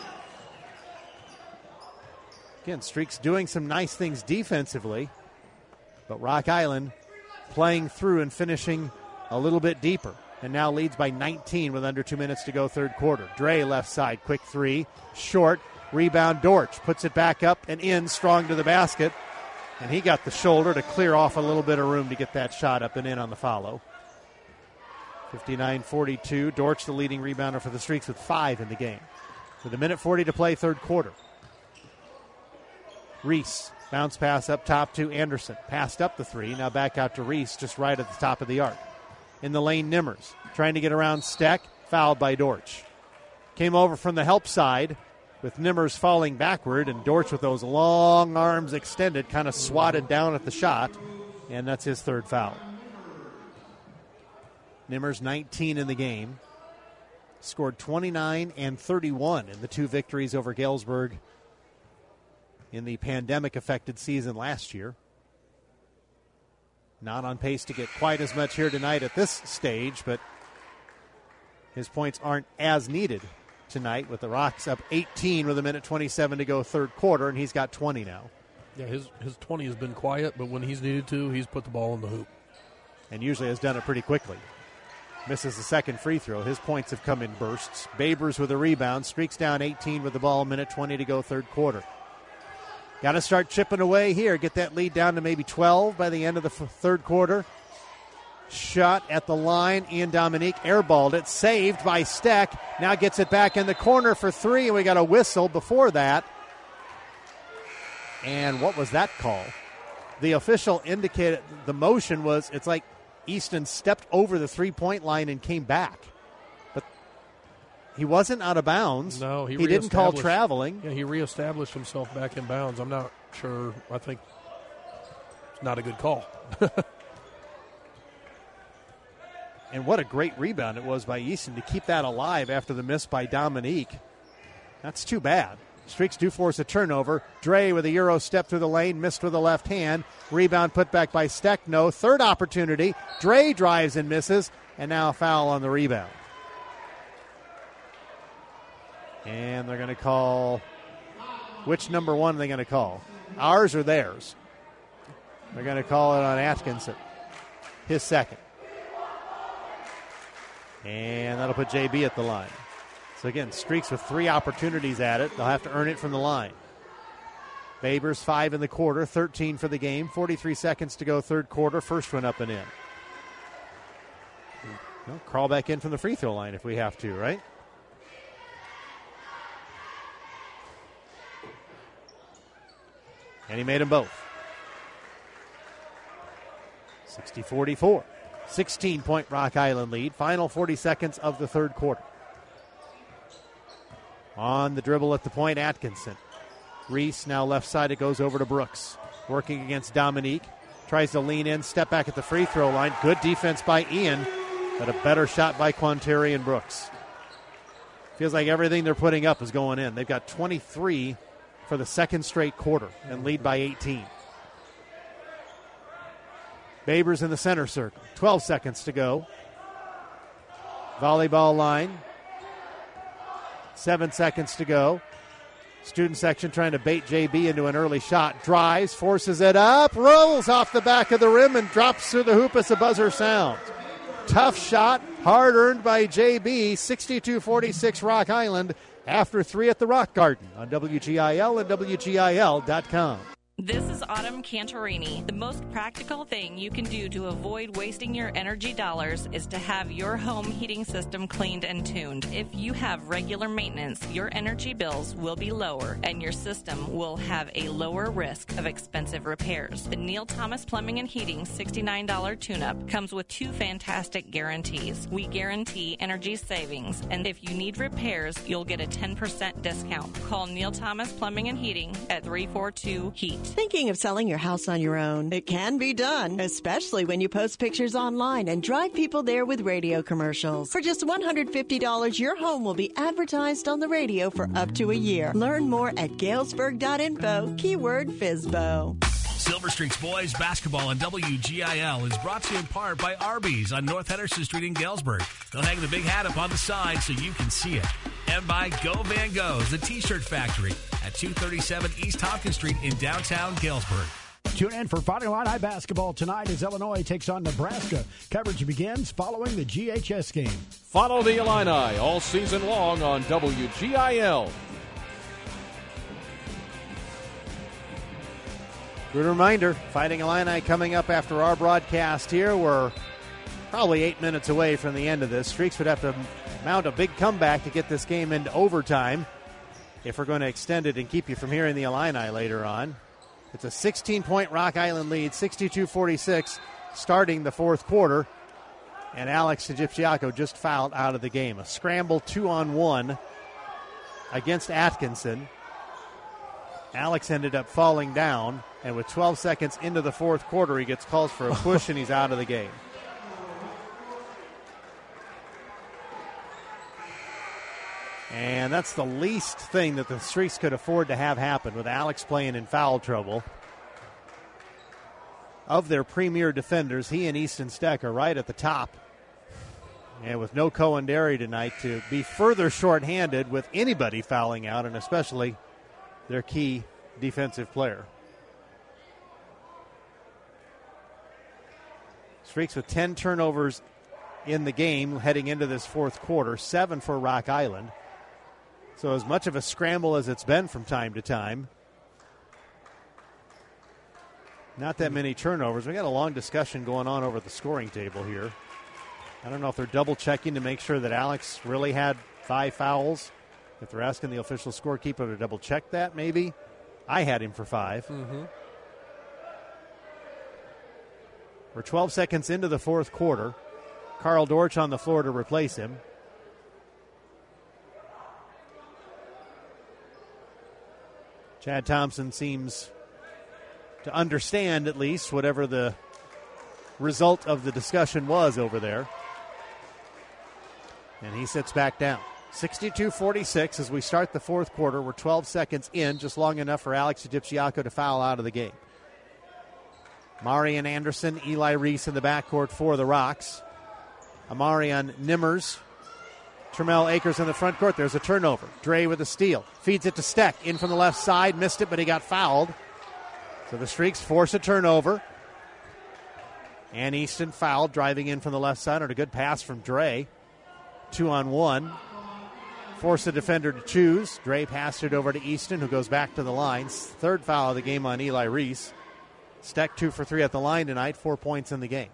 Again, Streaks doing some nice things defensively, but Rock Island playing through and finishing a little bit deeper, and now leads by nineteen with under two minutes to go third quarter. Dre left side, quick three, short, rebound Dortch, puts it back up and in, strong to the basket, and he got the shoulder to clear off a little bit of room to get that shot up and in on the follow. fifty-nine forty-two, Dortch the leading rebounder for the Streaks with five in the game. With a minute forty to play third quarter. Reese, bounce pass up top to Anderson. Passed up the three, now back out to Reese, just right at the top of the arc. In the lane, Nimmers, trying to get around Steck, fouled by Dortch. Came over from the help side with Nimmers falling backward, and Dortch with those long arms extended kind of swatted down at the shot, and that's his third foul. Nimmers nineteen in the game. Scored twenty-nine and thirty-one in the two victories over Galesburg in the pandemic-affected season last year. Not on pace to get quite as much here tonight at this stage, but his points aren't as needed tonight with the Rocks up eighteen with a minute twenty-seven to go third quarter, and he's got twenty now. Yeah, his, his twenty has been quiet, but when he's needed to, he's put the ball in the hoop. and usually has done it pretty quickly. Misses the second free throw. His points have come in bursts. Babers with a rebound. Streaks down eighteen with the ball. A minute twenty to go, third quarter. Got to start chipping away here. Get that lead down to maybe twelve by the end of the f- third quarter. Shot at the line. Ian Dominique airballed it. Saved by Steck. Now gets it back in the corner for three, and we got a whistle before that. And what was that call? The official indicated the motion was, it's like Easton stepped over the three-point line and came back. But he wasn't out of bounds. No, he, he didn't call traveling. Yeah, he reestablished himself back in bounds. I'm not sure. I think it's not a good call. And what a great rebound it was by Easton to keep that alive after the miss by Dominique. That's too bad. Streaks do force a turnover. Dre with a Euro step through the lane, missed with the left hand. Rebound put back by Steckno. Third opportunity. Dre drives and misses, and now a foul on the rebound. And they're going to call, which number one are they going to call? Ours or theirs? They're going to call it on Atkinson. His second. And that'll put J B at the line. So again, Streaks with three opportunities at it. They'll have to earn it from the line. Babers five in the quarter, thirteen for the game. forty-three seconds to go, third quarter. First one up and in. Well, crawl back in from the free throw line if we have to, right? And he made them both. sixty forty-four. sixteen-point Rock Island lead. Final forty seconds of the third quarter. On the dribble at the point, Atkinson. Reese now left side. It goes over to Brooks. Working against Dominique. Tries to lean in, step back at the free throw line. Good defense by Ian, but a better shot by Quantarian Brooks. Feels like everything they're putting up is going in. They've got twenty-three for the second straight quarter and lead by eighteen. Babers in the center circle. twelve seconds to go. Volleyball line. Seven seconds to go. Student section trying to bait J B into an early shot. Drives, forces it up, rolls off the back of the rim and drops through the hoop as the buzzer sounds. Tough shot, hard earned by J B. sixty-two forty-six Rock Island after three at the Rock Garden on W G I L and W G I L dot com. This is Autumn Cantorini. The most practical thing you can do to avoid wasting your energy dollars is to have your home heating system cleaned and tuned. If you have regular maintenance, your energy bills will be lower and your system will have a lower risk of expensive repairs. The Neil Thomas Plumbing and Heating sixty-nine dollars tune-up comes with two fantastic guarantees. We guarantee energy savings, and if you need repairs, you'll get a ten percent discount. Call Neil Thomas Plumbing and Heating at three four two HEAT. Thinking of selling your house on your own? It can be done, especially when you post pictures online and drive people there with radio commercials. For just one hundred fifty dollars, your home will be advertised on the radio for up to a year. Learn more at galesburg dot info, keyword F S B O. Silver Streaks Boys Basketball on W G I L is brought to you in part by Arby's on North Henderson Street in Galesburg. They'll hang the big hat up on the side so you can see it. And by Go Van Go's, the T-shirt factory at two thirty-seven East Hopkins Street in downtown Galesburg. Tune in for Fighting Illini basketball tonight as Illinois takes on Nebraska. Coverage begins following the G H S game. Follow the Illini all season long on W G I L. Good reminder, Fighting Illini coming up after our broadcast here. We're probably eight minutes away from the end of this. Streaks would have to mount a big comeback to get this game into overtime if we're going to extend it and keep you from hearing the Illini later on. It's a sixteen-point Rock Island lead, sixty-two forty-six, starting the fourth quarter. And Alex Egipciaco just fouled out of the game. A scramble two-on-one against Atkinson. Alex ended up falling down, and with twelve seconds into the fourth quarter, he gets calls for a push, and he's out of the game. And that's the least thing that the Streaks could afford to have happen with Alex playing in foul trouble. Of their premier defenders, he and Easton Steck are right at the top. And with no Cohen-Derry tonight, to be further shorthanded with anybody fouling out, and especially their key defensive player. Streaks with ten turnovers in the game heading into this fourth quarter, seven for Rock Island. So as much of a scramble as it's been from time to time, not that many turnovers. We got a long discussion going on over the scoring table here. I don't know if they're double checking to make sure that Alex really had five fouls. If they're asking the official scorekeeper to double check that, maybe. I had him for five. Mm-hmm. We're twelve seconds into the fourth quarter. Carl Dortch on the floor to replace him. Chad Thompson seems to understand, at least, whatever the result of the discussion was over there. And he sits back down. sixty-two forty-six as we start the fourth quarter. We're twelve seconds in, just long enough for Alex Adipciaco to foul out of the game. Marian Anderson, Eli Reese in the backcourt for the Rocks. Amarian Nimmers. Trammell Akers in the front court. There's a turnover. Dre with a steal. Feeds it to Steck. In from the left side. Missed it, but he got fouled. So the Streaks force a turnover. And Easton fouled, driving in from the left side on a good pass from Dre. Two on one. Force the defender to choose. Dre passed it over to Easton, who goes back to the lines. Third foul of the game on Eli Reese. Steck two for three at the line tonight. Four points in the game.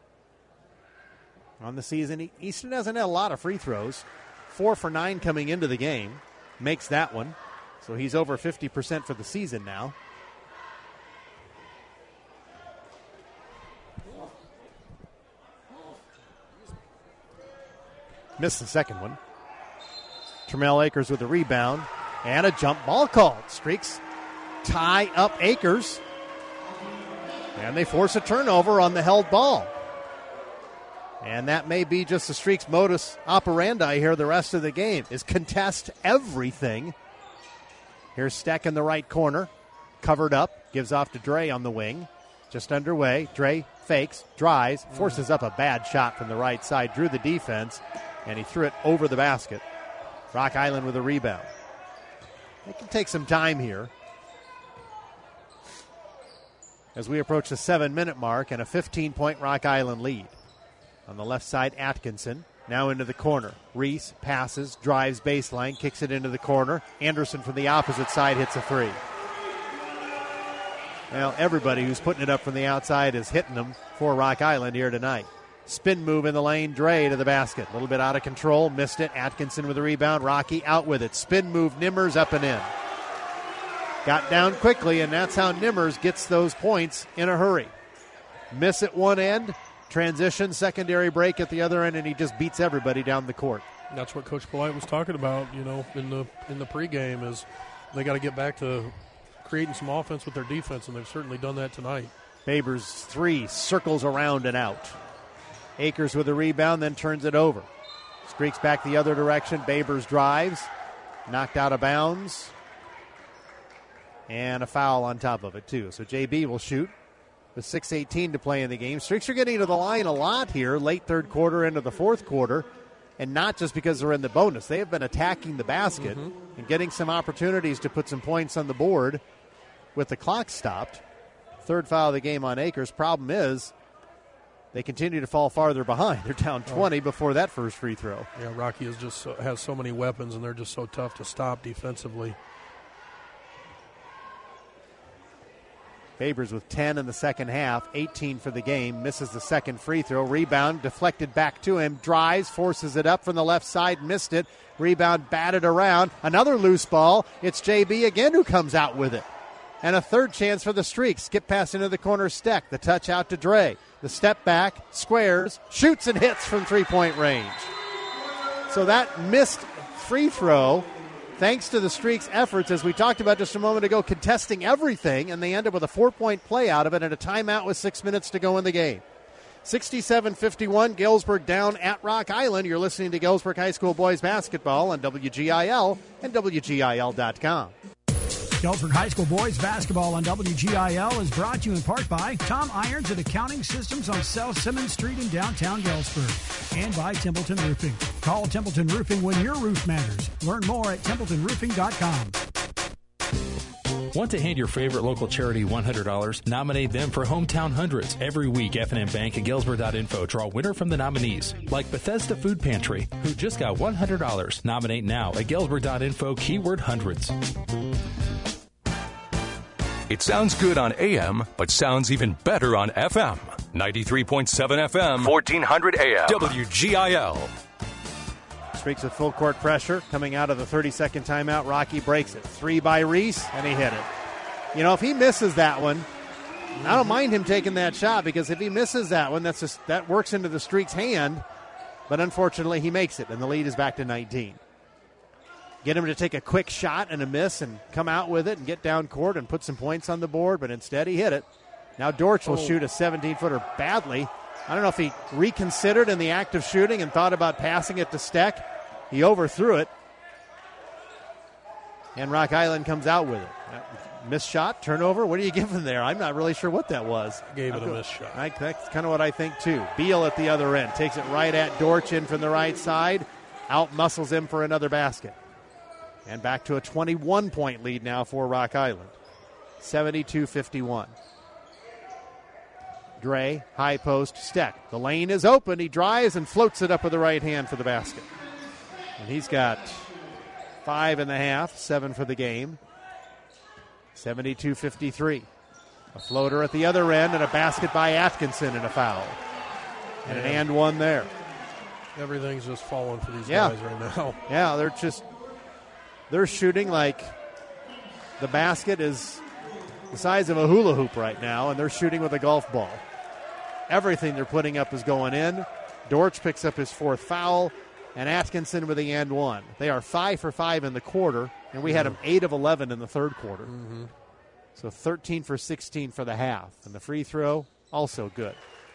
On the season, Easton hasn't had a lot of free throws. Four for nine coming into the game. Makes that one. So he's over fifty percent for the season now. Missed the second one. Trammell Akers with a rebound and a jump ball called. Streaks tie up Akers. And they force a turnover on the held ball. And that may be just the Streaks' modus operandi here the rest of the game, is contest everything. Here's Steck in the right corner. Covered up. Gives off to Dre on the wing. Just underway. Dre fakes, drives, forces up a bad shot from the right side. Drew the defense, and he threw it over the basket. Rock Island with a rebound. It can take some time here as we approach the seven-minute mark and a fifteen-point Rock Island lead. On the left side, Atkinson now into the corner. Reese passes, drives baseline, kicks it into the corner. Anderson from the opposite side hits a three. Well, everybody who's putting it up from the outside is hitting them for Rock Island here tonight. Spin move in the lane, Dre to the basket. A little bit out of control, missed it. Atkinson with a rebound, Rocky out with it. Spin move, Nimmers up and in. Got down quickly, and that's how Nimmers gets those points in a hurry. Miss at one end, transition, secondary break at the other end, and he just beats everybody down the court. That's what Coach Polite was talking about, you know, in the in the pregame, is they got to get back to creating some offense with their defense, and they've certainly done that tonight. Babers three circles around and out. Akers with a rebound, then turns it over. Streaks back the other direction. Babers drives, knocked out of bounds, and a foul on top of it too. So J B will shoot with six eighteen to play in the game. Streaks are getting to the line a lot here, late third quarter into the fourth quarter, and not just because they're in the bonus. They have been attacking the basket mm-hmm. and getting some opportunities to put some points on the board with the clock stopped. Third foul of the game on Akers. Problem is, they continue to fall farther behind. They're down twenty oh. before that first free throw. Yeah, Rocky is just so, has so many weapons, and they're just so tough to stop defensively. Babers with ten in the second half, eighteen for the game. Misses the second free throw. Rebound deflected back to him. Drives, forces it up from the left side. Missed it. Rebound batted around. Another loose ball. It's J B again who comes out with it. And a third chance for the Streaks. Skip pass into the corner, Steck. The touch out to Dre. The step back, squares, shoots and hits from three-point range. So that missed free throw, thanks to the Streaks' efforts, as we talked about just a moment ago, contesting everything, and they ended with a four-point play out of it and a timeout with six minutes to go in the game. sixty-seven fifty-one, Galesburg down at Rock Island. You're listening to Galesburg High School boys basketball on W G I L and W G I L dot com. Galesburg High School boys basketball on W G I L is brought to you in part by Tom Irons at Accounting Systems on South Simmons Street in downtown Galesburg, and by Templeton Roofing. Call Templeton Roofing when your roof matters. Learn more at templeton roofing dot com. Want to hand your favorite local charity one hundred dollars? Nominate them for Hometown Hundreds. Every week, F and M Bank and Galesburg dot info draw a winner from the nominees, like Bethesda Food Pantry, who just got one hundred dollars. Nominate now at Galesburg dot info, keyword hundreds. It sounds good on A M, but sounds even better on F M. ninety-three point seven F M, fourteen hundred A M. W G I L. Streaks with full court pressure coming out of the thirty-second timeout. Rocky breaks it. Three by Reese, and he hit it. You know, if he misses that one, I don't mind him taking that shot, because if he misses that one, that's just, that works into the Streak's hand. But unfortunately, he makes it, and the lead is back to nineteen. Get him to take a quick shot and a miss and come out with it and get down court and put some points on the board, but instead he hit it. Now Dortch will oh. shoot a seventeen-footer badly. I don't know if he reconsidered in the act of shooting and thought about passing it to Steck. He overthrew it. And Rock Island comes out with it. Missed shot, turnover. What are you giving there? I'm not really sure what that was. Gave I'm it go- a missed shot. I, that's kind of what I think, too. Beal at the other end. Takes it right at Dortch in from the right side. Out muscles him for another basket. And back to a twenty-one point lead now for Rock Island. seventy-two fifty-one. Dre, high post, Steck. The lane is open. He drives and floats it up with the right hand for the basket. And he's got five and a half, seven for the game. seventy-two fifty-three. A floater at the other end and a basket by Atkinson and a foul. And an and one there. Everything's just falling for these yeah. guys right now. Yeah, they're just, they're shooting like the basket is the size of a hula hoop right now, and they're shooting with a golf ball. Everything they're putting up is going in. Dortch picks up his fourth foul, and Atkinson with the and one. They are five for five in the quarter, and we mm-hmm. had them eight of eleven in the third quarter. Mm-hmm. So thirteen for sixteen for the half. And the free throw, also good.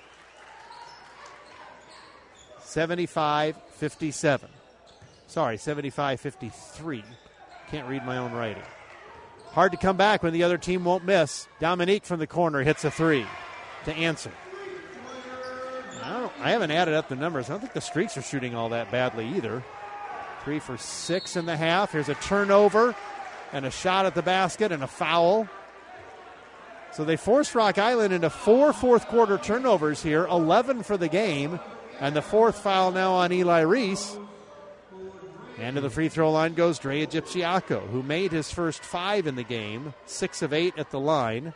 seventy-five fifty-seven. Sorry, seventy-five fifty-three. Can't read my own writing. Hard to come back when the other team won't miss. Dominique from the corner hits a three to answer. I, don't, I haven't added up the numbers. I don't think the Streaks are shooting all that badly either. Three for six in the half. Here's a turnover and a shot at the basket and a foul. So they forced Rock Island into four fourth quarter turnovers here, eleven for the game, and the fourth foul now on Eli Reese. And to the free throw line goes Dre Egipciaco, who made his first five in the game, six of eight at the line.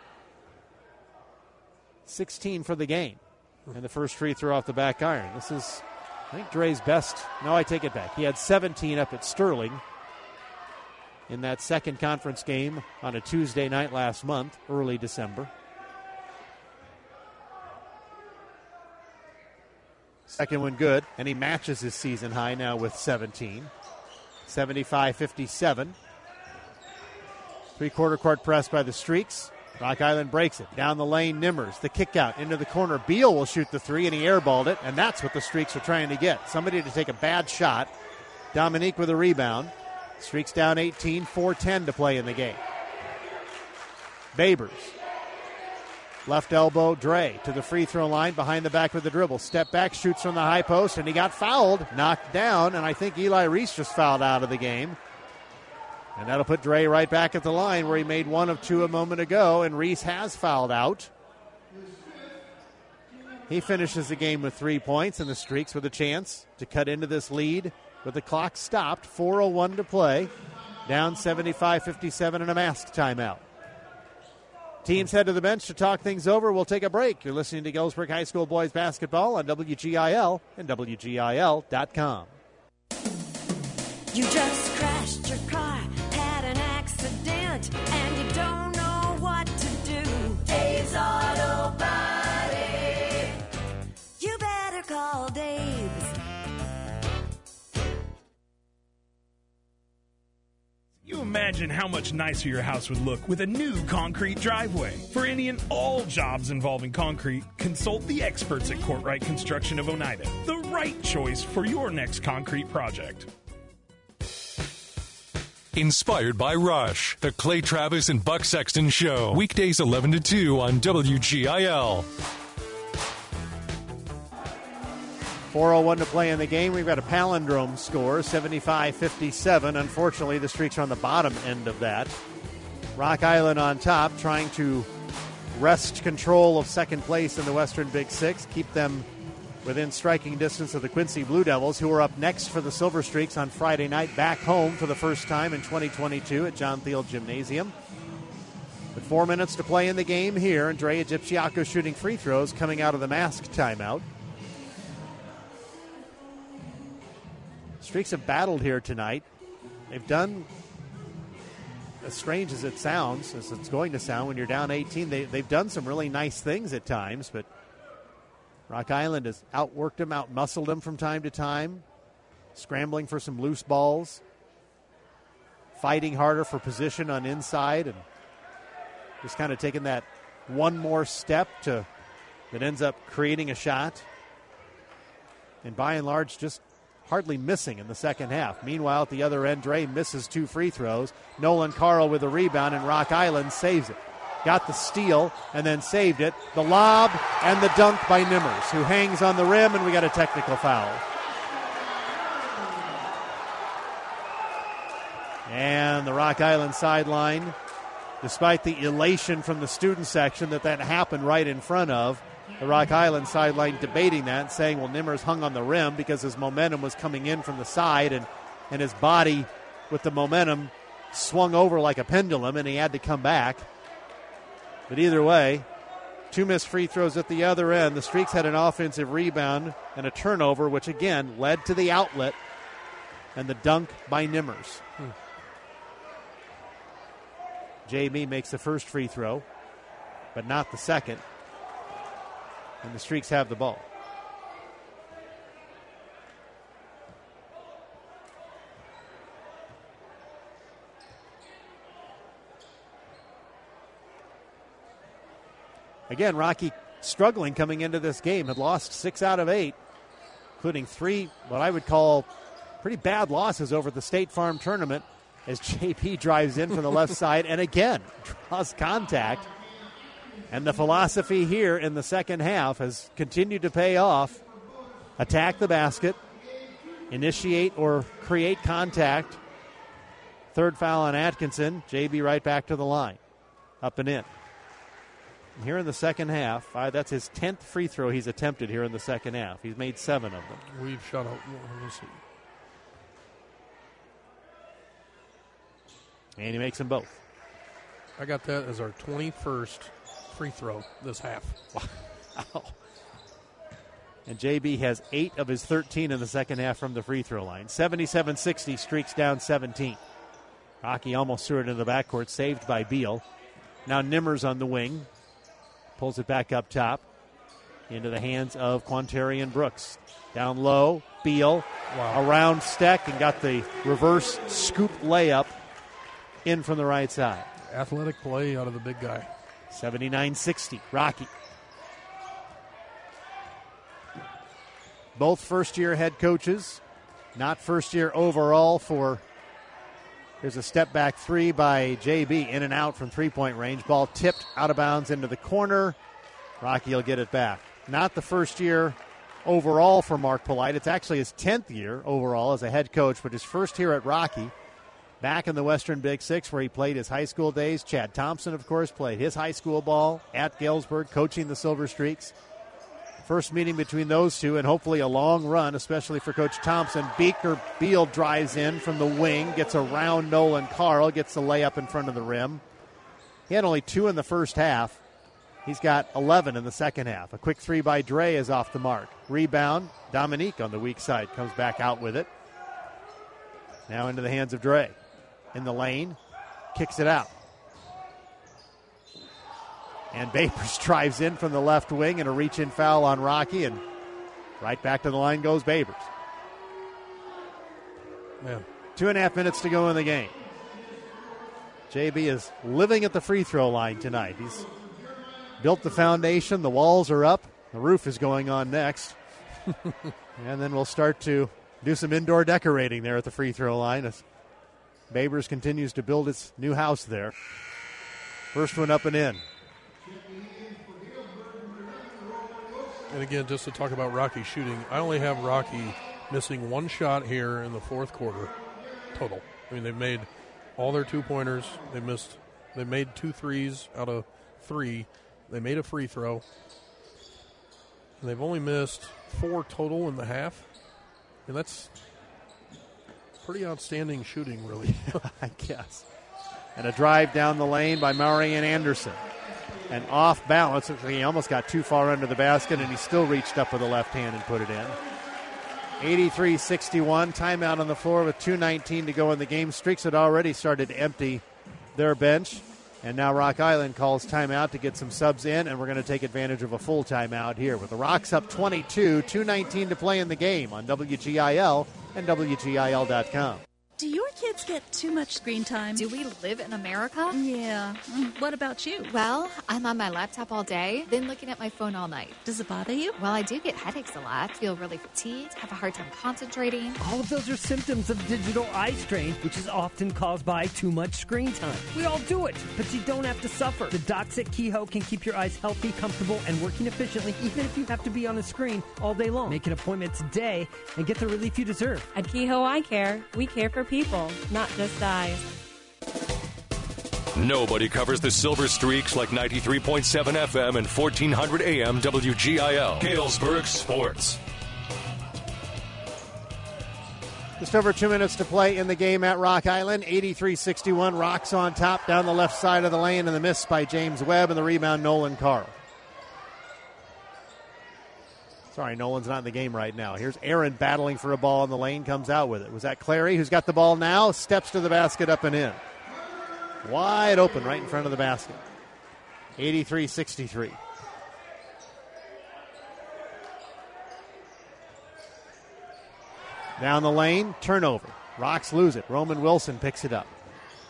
sixteen for the game. And the first free throw off the back iron. This is, I think, Dre's best. No, I take it back. He had seventeen up at Sterling in that second conference game on a Tuesday night last month, early December. Second one good, and he matches his season high now with seventeen. seventy-five fifty-seven. Three-quarter court press by the Streaks. Rock Island breaks it. Down the lane, Nimmers. The kick out into the corner. Beal will shoot the three, and he airballed it, and that's what the Streaks are trying to get. Somebody to take a bad shot. Dominique with a rebound. Streaks down eighteen, four ten to play in the game. Babers. Left elbow, Dre to the free throw line, behind the back with the dribble. Step back, shoots from the high post, and he got fouled, knocked down, and I think Eli Reese just fouled out of the game. And that'll put Dre right back at the line where he made one of two a moment ago, and Reese has fouled out. He finishes the game with three points, and the Streaks with a chance to cut into this lead with the clock stopped, four oh one to play, down seventy-five fifty-seven and a mask timeout. Teams head to the bench to talk things over. We'll take a break. You're listening to Galesburg High School boys basketball on W G I L and W G I L dot com. You just crashed your car, had an accident, and you don't know what to do. Dave's Auto Body. You better call Dave's. You imagine how much nicer your house would look with a new concrete driveway. For any and all jobs involving concrete, consult the experts at Courtright Construction of Oneida. The right choice for your next concrete project. Inspired by Rush, the Clay Travis and Buck Sexton Show. Weekdays eleven to two on W G I L. four oh one to play in the game. We've got a palindrome score, seventy-five fifty-seven. Unfortunately, the Streaks are on the bottom end of that. Rock Island on top, trying to wrest control of second place in the Western Big Six, keep them within striking distance of the Quincy Blue Devils, who are up next for the Silver Streaks on Friday night, back home for the first time in twenty twenty-two at John Thiel Gymnasium. With four minutes to play in the game here, and Dre Egyptiaco shooting free throws coming out of the mask timeout. Streaks have battled here tonight. They've done, as strange as it sounds, as it's going to sound when you're down eighteen, they, they've done some really nice things at times, but Rock Island has outworked them, outmuscled them from time to time, scrambling for some loose balls, fighting harder for position on inside, and just kind of taking that one more step to that ends up creating a shot. And by and large, just hardly missing in the second half. Meanwhile, at the other end, Dre misses two free throws. Nolan Carl with a rebound, and Rock Island saves it. Got the steal and then saved it. The lob and the dunk by Nimmers, who hangs on the rim, and we got a technical foul. And the Rock Island sideline, despite the elation from the student section that that happened right in front of, the Rock Island sideline debating that, saying, well, Nimmers hung on the rim because his momentum was coming in from the side, and, and his body with the momentum swung over like a pendulum, and he had to come back. But either way, two missed free throws at the other end. The Streaks had an offensive rebound and a turnover, which again led to the outlet and the dunk by Nimmers. Hmm. J B makes the first free throw, but not the second. And the Streaks have the ball. Again, Rocky struggling coming into this game, had lost six out of eight, including three what I would call pretty bad losses over at the State Farm tournament, as J P drives in from the left side and again draws contact. And the philosophy here in the second half has continued to pay off. Attack the basket, initiate or create contact. Third foul on Atkinson. J B right back to the line. Up and in. And here in the second half, uh, that's his tenth free throw he's attempted here in the second half. He's made seven of them. We've shot out. Let me see. And he makes them both. I got that as our twenty-first free throw this half. Wow. And J B has eight of his thirteen in the second half from the free throw line. seventy-seven sixty, Streaks down seventeen. Rocky almost threw it into the backcourt, saved by Beal. Now Nimmers on the wing. Pulls it back up top into the hands of Quantarian Brooks. Down low, Beal wow. around Steck and got the reverse scoop layup in from the right side. Athletic play out of the big guy. seventy-nine sixty, Rocky. Both first-year head coaches, not first-year overall for, there's a step-back three by J B, in and out from three-point range. Ball tipped out of bounds into the corner. Rocky will get it back. Not the first year overall for Mark Polite. It's actually his tenth year overall as a head coach, but his first here at Rocky. Back in the Western Big Six where he played his high school days. Chad Thompson, of course, played his high school ball at Galesburg, coaching the Silver Streaks. First meeting between those two, and hopefully a long run, especially for Coach Thompson. Beaker Beal drives in from the wing, gets around Nolan Carl, gets the layup in front of the rim. He had only two in the first half. He's got eleven in the second half. A quick three by Dre is off the mark. Rebound, Dominique on the weak side comes back out with it. Now into the hands of Dre. In the lane, kicks it out. And Babers drives in from the left wing, and a reach-in foul on Rocky, and right back to the line goes Babers. Man. Two and a half minutes to go in the game. J B is living at the free throw line tonight. He's built the foundation. The walls are up. The roof is going on next. And then we'll start to do some indoor decorating there at the free throw line as Babers continues to build its new house there. First one up and in. And again, just to talk about Rocky shooting, I only have Rocky missing one shot here in the fourth quarter total. I mean, they've made all their two-pointers. They missed They made two threes out of three. They made a free throw. And they've only missed four total in the half. And that's pretty outstanding shooting, really. I guess. And a drive down the lane by Marian Anderson. And off balance, he almost got too far under the basket, and he still reached up with the left hand and put it in. eighty-three sixty-one, timeout on the floor with two nineteen to go in the game. Streaks had already started to empty their bench, and now Rock Island calls timeout to get some subs in, and we're going to take advantage of a full timeout here with the Rocks up twenty-two, two nineteen to play in the game on W G I L and W G I L dot com. Do your kids get too much screen time? Do we live in America? Yeah. What about you? Well, I'm on my laptop all day, then looking at my phone all night. Does it bother you? Well, I do get headaches a lot, feel really fatigued, have a hard time concentrating. All of those are symptoms of digital eye strain, which is often caused by too much screen time. We all do it, but you don't have to suffer. The docs at Kehoe can keep your eyes healthy, comfortable, and working efficiently, even if you have to be on a screen all day long. Make an appointment today and get the relief you deserve. At Kehoe Eye Care, we care for people, not just eyes. Nobody covers the Silver Streaks like ninety-three point seven F M and fourteen hundred A M W G I L. Galesburg Sports. Just over two minutes to play in the game at Rock Island. eighty-three sixty-one, Rocks on top down the left side of the lane, and the miss by James Webb, and the rebound Nolan Carl. Sorry, Nolan's not in the game right now. Here's Aaron battling for a ball in the lane, comes out with it. Was that Clary who's got the ball now? Steps to the basket, up and in. Wide open right in front of the basket. eighty-three sixty-three. Down the lane, turnover. Rocks lose it. Roman Wilson picks it up.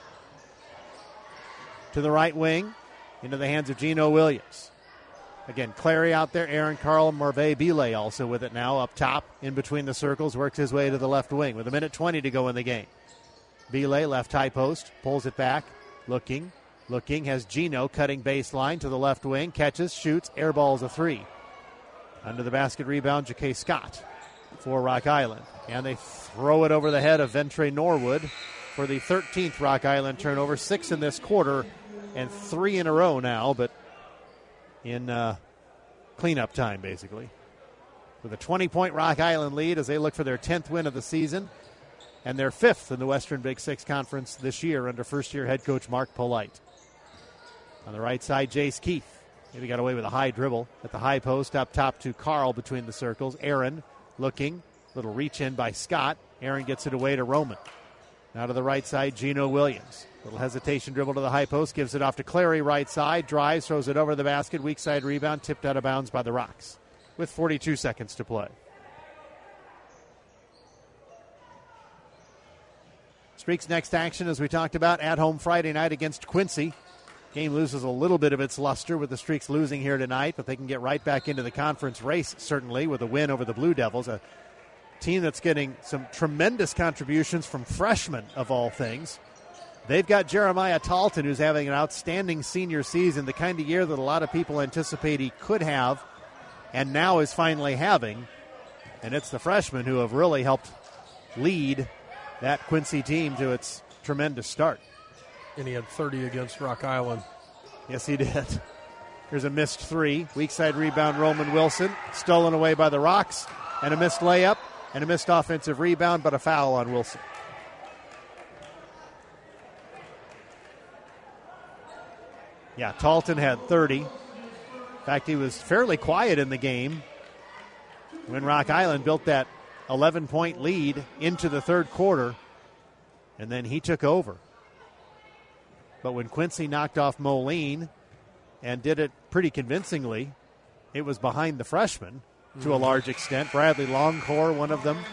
To the right wing, into the hands of Gino Williams. Again, Clary out there, Aaron Carl, Merve Belay also with it now up top in between the circles, works his way to the left wing with a minute twenty to go in the game. Belay, left high post, pulls it back, looking, looking, has Gino cutting baseline to the left wing, catches, shoots, airballs a three. Under the basket rebound, Ja'Kay Scott for Rock Island. And they throw it over the head of Ventre Norwood for the thirteenth Rock Island turnover, six in this quarter and three in a row now, but in uh, cleanup time, basically. With a twenty-point Rock Island lead as they look for their tenth win of the season and their fifth in the Western Big Six Conference this year under first-year head coach Mark Polite. On the right side, Jace Keith. Maybe got away with a high dribble at the high post, up top to Carl between the circles. Aaron looking, little reach-in by Scott. Aaron gets it away to Roman. Now to the right side, Gino Williams. Little hesitation dribble to the high post, gives it off to Clary right side, drives, throws it over the basket, weak side rebound, tipped out of bounds by the Rocks with forty-two seconds to play. Streaks next action, as we talked about, at home Friday night against Quincy. Game loses a little bit of its luster with the Streaks losing here tonight, but they can get right back into the conference race, certainly, with a win over the Blue Devils, a team that's getting some tremendous contributions from freshmen, of all things. They've got Jeremiah Talton, who's having an outstanding senior season, the kind of year that a lot of people anticipate he could have and now is finally having. And it's the freshmen who have really helped lead that Quincy team to its tremendous start. And he had thirty against Rock Island. Yes, he did. Here's a missed three. Weak side rebound, Roman Wilson. Stolen away by the Rocks. And a missed layup and a missed offensive rebound, but a foul on Wilson. Yeah, Talton had thirty. In fact, he was fairly quiet in the game when Rock Island built that eleven-point lead into the third quarter, and then he took over. But when Quincy knocked off Moline and did it pretty convincingly, it was behind the freshman to a large extent. Bradley Longcore, one of them.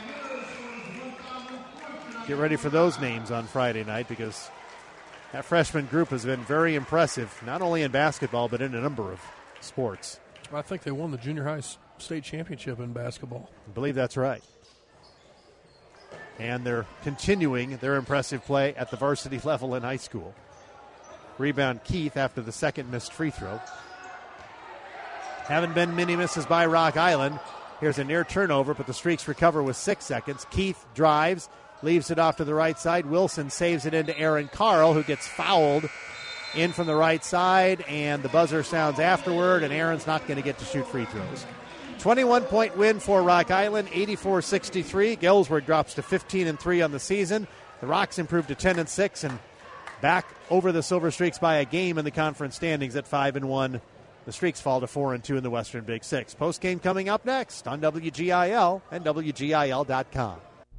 Get ready for those names on Friday night, because that freshman group has been very impressive, not only in basketball, but in a number of sports. I think they won the junior high state championship in basketball. I believe that's right. And they're continuing their impressive play at the varsity level in high school. Rebound Keith after the second missed free throw. Haven't been many misses by Rock Island. Here's a near turnover, but the Streaks recover with six seconds. Keith drives, leaves it off to the right side. Wilson saves it into Aaron Carl, who gets fouled in from the right side, and the buzzer sounds afterward, and Aaron's not going to get to shoot free throws. twenty-one point win for Rock Island, eighty-four sixty-three. Galesburg drops to fifteen and three on the season. The Rocks improved to ten and six and back over the Silver Streaks by a game in the conference standings at five and one. The Streaks fall to four and two in the Western Big Six. Post-game coming up next on W G I L and W G I L dot com.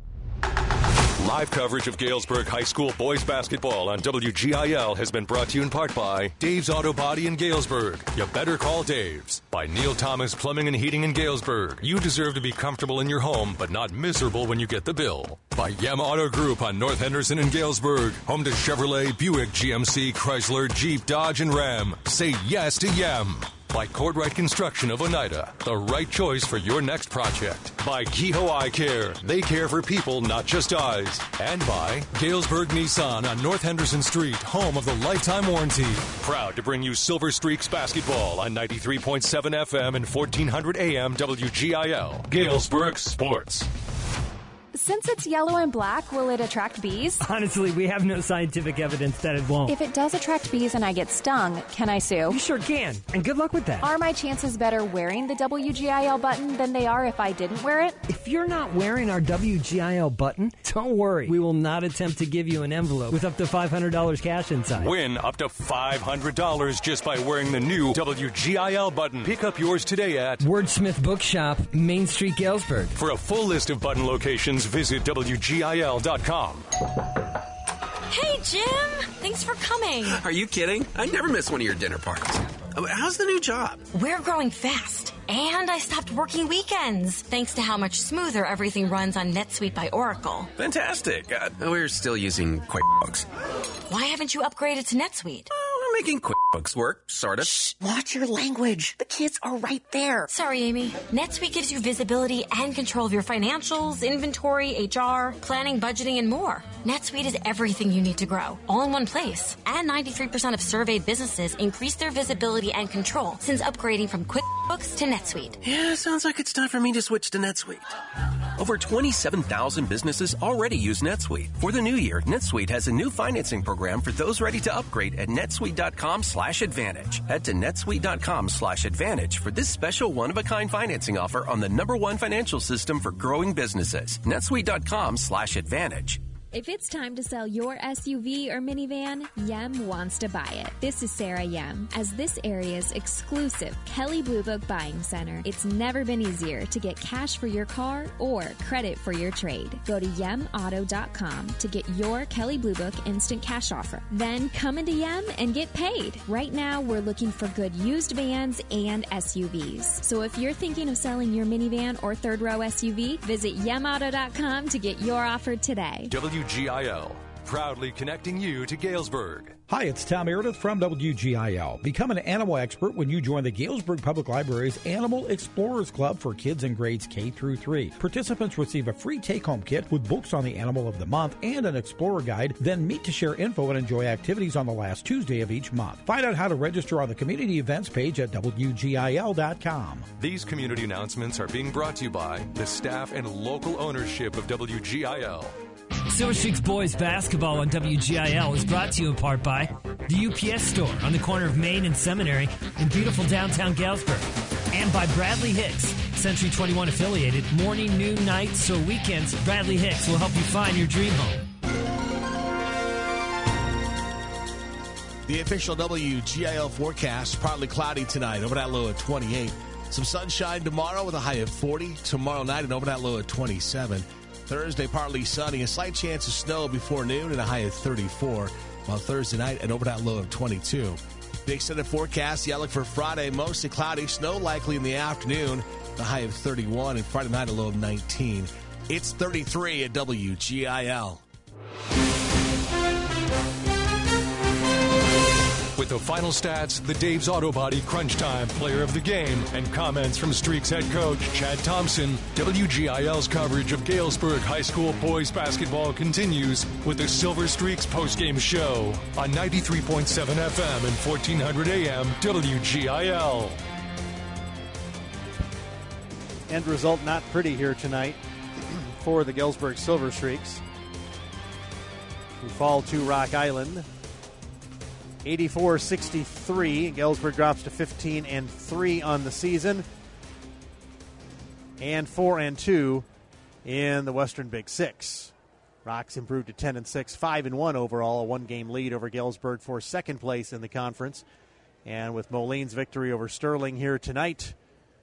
Live coverage of Galesburg High School boys basketball on W G I L has been brought to you in part by Dave's Auto Body in Galesburg. You better call Dave's. By Neil Thomas Plumbing and Heating in Galesburg. You deserve to be comfortable in your home, but not miserable when you get the bill. By Yem Auto Group on North Henderson in Galesburg. Home to Chevrolet, Buick, G M C, Chrysler, Jeep, Dodge, and Ram. Say yes to Yem. By Cordwright Construction of Oneida, the right choice for your next project. By Kehoe Eye Care, they care for people, not just eyes. And by Galesburg Nissan on North Henderson Street, home of the lifetime warranty. Proud to bring you Silver Streaks basketball on ninety-three point seven F M and fourteen hundred A M W G I L. Galesburg Sports. Since it's yellow and black, will it attract bees? Honestly, we have no scientific evidence that it won't. If it does attract bees and I get stung, can I sue? You sure can, and good luck with that. Are my chances better wearing the W G I L button than they are if I didn't wear it? If you're not wearing our W G I L button, don't worry. We will not attempt to give you an envelope with up to five hundred dollars cash inside. Win up to five hundred dollars just by wearing the new W G I L button. Pick up yours today at Wordsmith Bookshop, Main Street, Galesburg. For a full list of button locations, visit W G I L dot com. Hey, Jim! Thanks for coming. Are you kidding? I never miss one of your dinner parties. How's the new job? We're growing fast. And I stopped working weekends, thanks to how much smoother everything runs on NetSuite by Oracle. Fantastic. Uh, we're still using QuickBooks. Why haven't you upgraded to NetSuite? Oh, we're making QuickBooks work, sort of. Shh, watch your language. The kids are right there. Sorry, Amy. NetSuite gives you visibility and control of your financials, inventory, H R, planning, budgeting, and more. NetSuite is everything you need to grow, all in one place. And ninety-three percent of surveyed businesses increase their visibility and control since upgrading from QuickBooks to NetSuite. Yeah, sounds like it's time for me to switch to NetSuite. Over twenty-seven thousand businesses already use NetSuite. For the new year, NetSuite has a new financing program for those ready to upgrade at netsuite.com slash advantage. Head to netsuite.com slash advantage for this special one-of-a-kind financing offer on the number one financial system for growing businesses. netsuite.com slash advantage. If it's time to sell your S U V or minivan, Yem wants to buy it. This is Sarah Yem. As this area's exclusive Kelly Blue Book buying center, it's never been easier to get cash for your car or credit for your trade. Go to yem auto dot com to get your Kelly Blue Book instant cash offer. Then come into Yem and get paid. Right now, we're looking for good used vans and S U Vs. So if you're thinking of selling your minivan or third row S U V, visit yem auto dot com to get your offer today. W G I L, proudly connecting you to Galesburg. Hi, it's Tom Meredith from W G I L. Become an animal expert when you join the Galesburg Public Library's Animal Explorers Club for kids in grades K through three. Participants receive a free take-home kit with books on the animal of the month and an explorer guide, then meet to share info and enjoy activities on the last Tuesday of each month. Find out how to register on the community events page at W G I L dot com. These community announcements are being brought to you by the staff and local ownership of W G I L. Silver Streaks boys basketball on W G I L is brought to you in part by the U P S store on the corner of Main and Seminary in beautiful downtown Galesburg, and by Bradley Hicks, Century twenty-one affiliated. Morning, noon, nights, or weekends, Bradley Hicks will help you find your dream home. The official W G I L forecast, partly cloudy tonight, overnight low at twenty-eight. Some sunshine tomorrow with a high of forty. Tomorrow night, an overnight low at twenty-seven. Thursday, partly sunny, a slight chance of snow before noon and a high of thirty-four. While Thursday night, an overnight low of twenty-two. The extended forecast, the outlook for Friday, mostly cloudy, snow likely in the afternoon, the high of thirty-one, and Friday night, a low of nineteen. It's thirty-three at W G I L. With the final stats, the Dave's Auto Body Crunch Time Player of the Game, and comments from Streaks head coach Chad Thompson, W G I L's coverage of Galesburg High School boys basketball continues with the Silver Streaks postgame show on ninety-three point seven F M and fourteen hundred A M W G I L. End result not pretty here tonight for the Galesburg Silver Streaks, who fall to Rock Island eighty-four sixty-three. Galesburg drops to fifteen and three on the season, and four and two in the Western Big Six. Rocks improved to ten and six, five and one overall, a one-game lead over Galesburg for second place in the conference. And with Moline's victory over Sterling here tonight,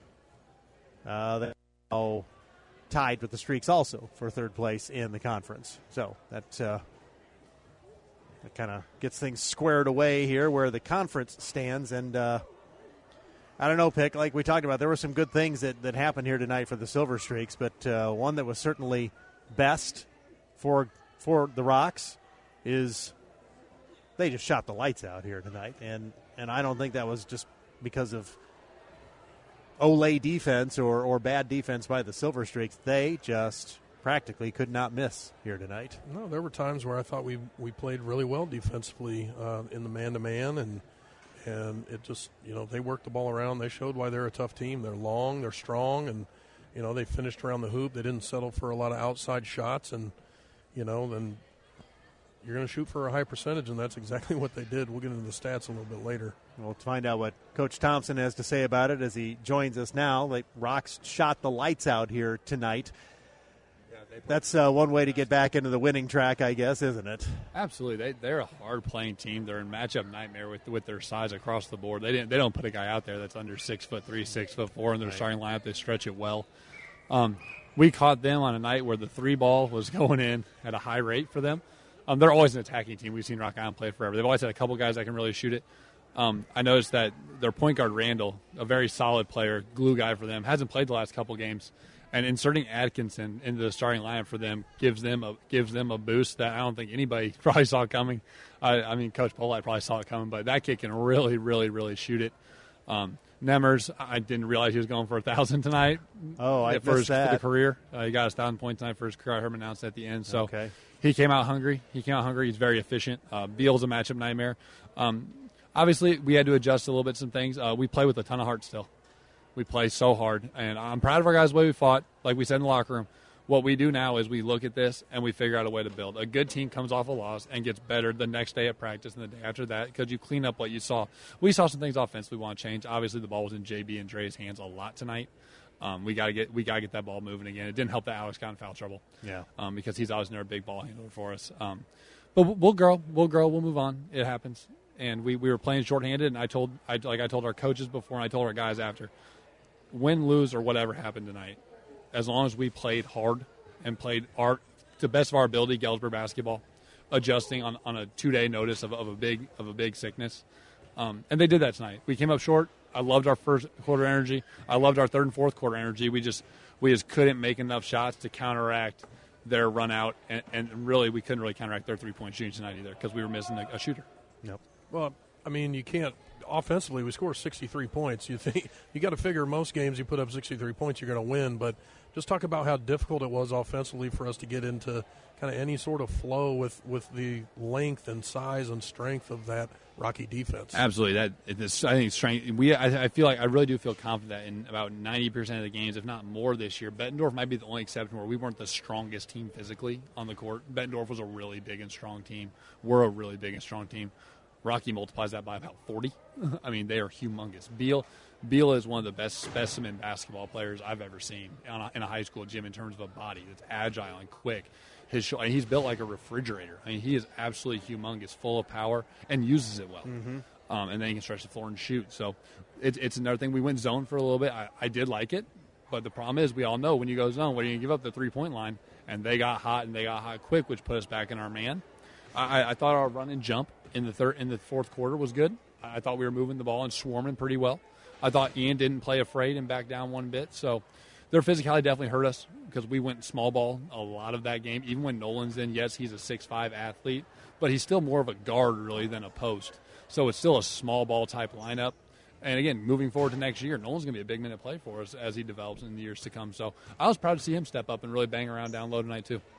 uh, they're now tied with the Streaks also for third place in the conference. So that, uh, that kind of gets things squared away here where the conference stands. And uh, I don't know, Pick, like we talked about, there were some good things that, that happened here tonight for the Silver Streaks, but uh, one that was certainly best for for the Rocks is they just shot the lights out here tonight. And, and I don't think that was just because of Olay defense or, or bad defense by the Silver Streaks. They just practically could not miss here tonight. No, there were times where I thought we we played really well defensively uh, in the man-to-man, and and it just, you know, they worked the ball around. They showed why they're a tough team. They're long, they're strong, and, you know, they finished around the hoop. They didn't settle for a lot of outside shots, and, you know, then you're going to shoot for a high percentage, and that's exactly what they did. We'll get into the stats a little bit later. We'll find out what Coach Thompson has to say about it as he joins us now. Like, Rocks shot the lights out here tonight. That's uh, one way to get back into the winning track, I guess, isn't it? Absolutely. They, they're a hard-playing team. They're in matchup nightmare with with their size across the board. They didn't. They don't put a guy out there that's under six foot three, six foot four in their right. starting lineup. They stretch it well. Um, we caught them on a night where the three ball was going in at a high rate for them. Um, they're always an attacking team. We've seen Rock Island play forever. They've always had a couple guys that can really shoot it. Um, I noticed that their point guard, Randall, a very solid player, glue guy for them, hasn't played the last couple games. And inserting Atkinson into the starting lineup for them gives them a gives them a boost that I don't think anybody probably saw coming. I, I mean, Coach Polite probably saw it coming, but that kid can really, really, really shoot it. Um, Nemers, I didn't realize he was going for a thousand tonight. Oh, I for missed his, that. For the career, uh, he got his thousand points tonight for his career. I heard him announce at the end. So okay. He came out hungry. He came out hungry. He's very efficient. Uh, Beal's a matchup nightmare. Um, obviously, we had to adjust a little bit some things. Uh, we play with a ton of heart still. We play so hard, and I'm proud of our guys the way we fought. Like we said in the locker room, what we do now is we look at this and we figure out a way to build. A good team comes off a loss and gets better the next day at practice and the day after that because you clean up what you saw. We saw some things offensively we want to change. Obviously, the ball was in J B and Dre's hands a lot tonight. Um, we got to get we got to get that ball moving again. It didn't help that Alex got in foul trouble. Yeah, um, because he's always never a big ball handler for us. Um, but we'll grow, we'll grow, we'll move on. It happens. And we, we were playing shorthanded, and I told I like I told our coaches before, and I told our guys after. Win, lose, or whatever happened tonight, as long as we played hard and played our to the best of our ability, Galesburg basketball, adjusting on, on a two-day notice of, of a big of a big sickness, um, and they did that tonight. We came up short. I loved our first quarter energy. I loved our third and fourth quarter energy. We just we just couldn't make enough shots to counteract their run out, and, and really we couldn't really counteract their three-point shooting tonight either because we were missing a, a shooter. Yep. Well, I mean, you can't. Offensively, we score sixty-three points. You think you got to figure most games you put up sixty-three points, you're going to win. But just talk about how difficult it was offensively for us to get into kind of any sort of flow with, with the length and size and strength of that Rocky defense. Absolutely, that it's, I think strength. We I, I feel like I really do feel confident in about ninety percent of the games, if not more, this year. Bettendorf might be the only exception where we weren't the strongest team physically on the court. Bettendorf was a really big and strong team. We're a really big and strong team. Rocky multiplies that by about forty. I mean, they are humongous. Beal Beal is one of the best specimen basketball players I've ever seen on a, in a high school gym in terms of a body that's agile and quick. His sh- He's built like a refrigerator. I mean, he is absolutely humongous, full of power, and uses it well. Mm-hmm. Um, and then he can stretch the floor and shoot. So it, it's another thing. We went zone for a little bit. I, I did like it, but the problem is we all know when you go zone, what are you going to give up? The three-point line. And they got hot, and they got hot quick, which put us back in our man. I, I thought our run and jump in the third, in the fourth quarter was good. I thought we were moving the ball and swarming pretty well. I thought Ian didn't play afraid and back down one bit. So their physicality definitely hurt us because we went small ball a lot of that game. Even when Nolan's in, yes, he's a six five athlete, but he's still more of a guard really than a post. So it's still a small ball type lineup. And again, moving forward to next year, Nolan's going to be a big minute play for us as he develops in the years to come. So I was proud to see him step up and really bang around down low tonight too.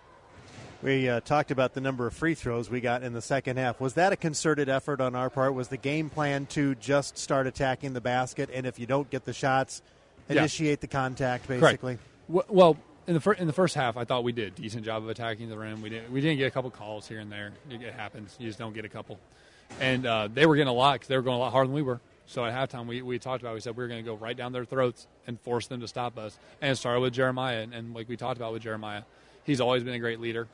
We uh, talked about the number of free throws we got in the second half. Was that a concerted effort on our part? Was the game plan to just start attacking the basket, and if you don't get the shots, initiate yeah. the contact, basically? Correct. Well, in the fir- in the first half, I thought we did a decent job of attacking the rim. We didn't we didn't get a couple calls here and there. It happens. You just don't get a couple. And uh, they were getting a lot because they were going a lot harder than we were. So at halftime, we, we talked about it. We said we were going to go right down their throats and force them to stop us. And it started with Jeremiah. And, and like we talked about with Jeremiah, he's always been a great leader.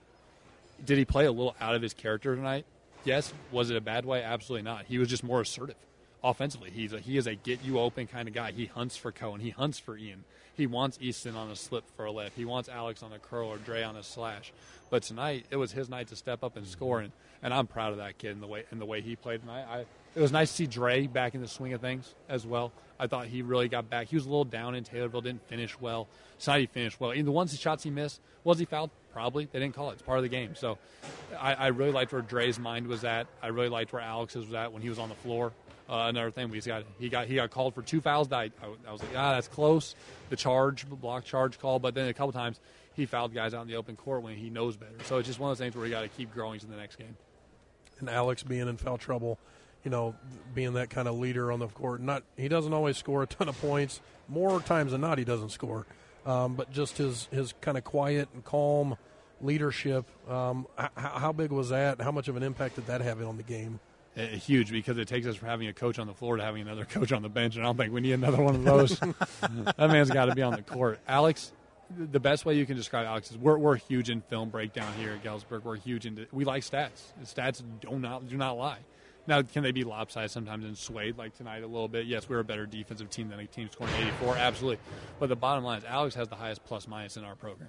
Did he play a little out of his character tonight? Yes. Was it a bad way? Absolutely not. He was just more assertive offensively. He's a, he is a get-you-open kind of guy. He hunts for Cohen. He hunts for Ian. He wants Easton on a slip for a lip. He wants Alex on a curl or Dre on a slash. But tonight, it was his night to step up and score, and, and I'm proud of that kid in the way in the way he played tonight. I, it was nice to see Dre back in the swing of things as well. I thought he really got back. He was a little down in Taylorville, didn't finish well. Tonight he finished well. In the ones, the shots he missed, was he fouled? Probably. They didn't call it. It's part of the game. So I, I really liked where Dre's mind was at. I really liked where Alex's was at when he was on the floor. Uh, another thing, we got he got he got called for two fouls. I, I was like, ah, that's close. The charge, block charge call, but then a couple times he fouled guys out in the open court when he knows better. So it's just one of those things where you got to keep growing to the next game. And Alex being in foul trouble, you know, being that kind of leader on the court. Not he doesn't always score a ton of points. More times than not, he doesn't score. Um, but just his his kind of quiet and calm leadership. Um, how, how big was that? How much of an impact did that have on the game? Uh, huge, because it takes us from having a coach on the floor to having another coach on the bench, and I don't think we need another one of those. That man's got to be on the court. Alex, the best way you can describe Alex is we're we're huge in film breakdown here at Galesburg. We're huge into we like stats. Stats do not do not lie. Now, can they be lopsided sometimes and swayed like tonight a little bit? Yes, we're a better defensive team than a team scoring eighty-four, absolutely. But the bottom line is Alex has the highest plus minus in our program.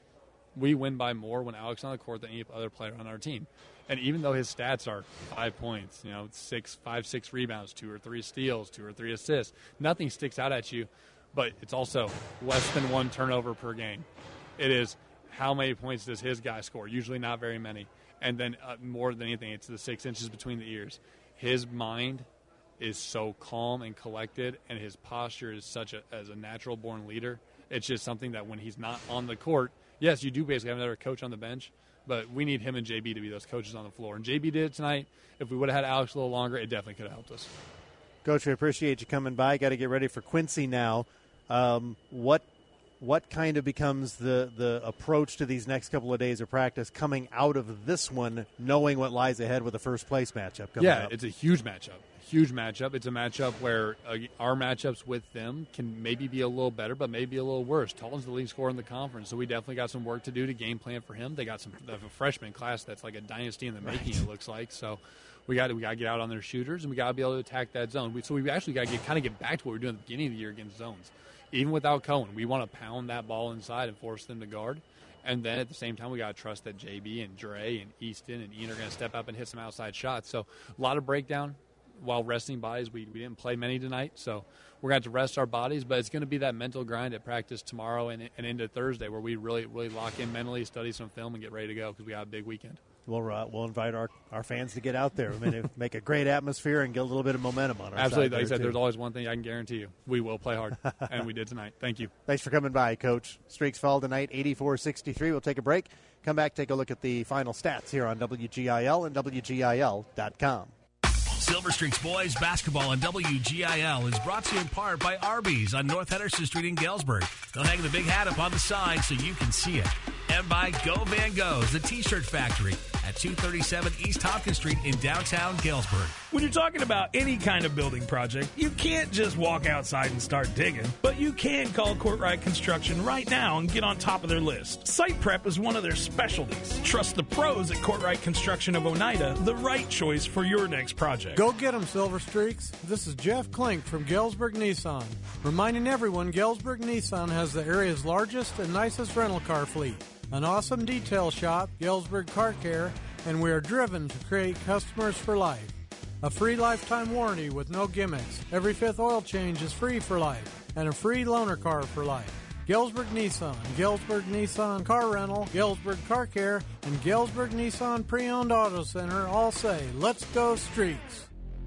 We win by more when Alex is on the court than any other player on our team. And even though his stats are five points, you know, six, five, six rebounds, two or three steals, two or three assists, nothing sticks out at you. But it's also less than one turnover per game. It is how many points does his guy score? Usually not very many. And then uh, more than anything, it's the six inches between the ears. His mind is so calm and collected, and his posture is such a as a natural-born leader. It's just something that when he's not on the court, yes, you do basically have another coach on the bench, but we need him and J B to be those coaches on the floor. And J B did it tonight. If we would have had Alex a little longer, it definitely could have helped us. Coach, we appreciate you coming by. Got to get ready for Quincy now. Um, what what kind of becomes the, the approach to these next couple of days of practice coming out of this one, knowing what lies ahead with the first place matchup coming yeah, up? It's a huge matchup. Huge matchup. It's a matchup where uh, our matchups with them can maybe be a little better, but maybe a little worse. Talton's the leading scorer in the conference, so we definitely got some work to do to game plan for him. They got some they have a freshman class that's like a dynasty in the making, right. It looks like. So we got to we got to get out on their shooters, and we got to be able to attack that zone. We, so we actually got to get kind of get back to what we were doing at the beginning of the year against zones. Even without Cohen, we want to pound that ball inside and force them to guard. And then at the same time, we got to trust that J B and Dre and Easton and Ian are going to step up and hit some outside shots. So a lot of breakdown while resting bodies. We, we didn't play many tonight, so we're going to have to rest our bodies. But it's going to be that mental grind at practice tomorrow and, and into Thursday where we really, really lock in mentally, study some film, and get ready to go because we got a big weekend. We'll, uh, we'll invite our, our fans to get out there. I mean, make a great atmosphere and get a little bit of momentum on our Absolutely. side. Like I said, too. There's always one thing I can guarantee you. We will play hard, and we did tonight. Thank you. Thanks for coming by, Coach. Streaks fall tonight, eighty-four sixty-three. We'll take a break. Come back, take a look at the final stats here on W G I L and W G I L dot com. Silver Streaks Boys Basketball on W G I L is brought to you in part by Arby's on North Henderson Street in Galesburg. They'll hang the big hat up on the side so you can see it. And by Go Van Go's, the T-shirt factory at two thirty-seven East Hopkins Street in downtown Galesburg. When you're talking about any kind of building project, you can't just walk outside and start digging, but you can call Courtright Construction right now and get on top of their list. Site prep is one of their specialties. Trust the pros at Courtright Construction of Oneida, the right choice for your next project. Go get them, Silver Streaks. This is Jeff Klink from Galesburg Nissan, reminding everyone Galesburg Nissan has the area's largest and nicest rental car fleet, an awesome detail shop, Galesburg Car Care, and we are driven to create customers for life. A free lifetime warranty with no gimmicks. Every fifth oil change is free for life, and a free loaner car for life. Galesburg Nissan, Galesburg Nissan Car Rental, Galesburg Car Care, and Galesburg Nissan Pre-Owned Auto Center all say, let's go Streaks.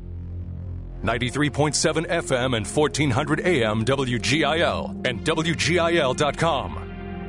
ninety-three point seven F M and fourteen hundred A M W G I L and W G I L dot com.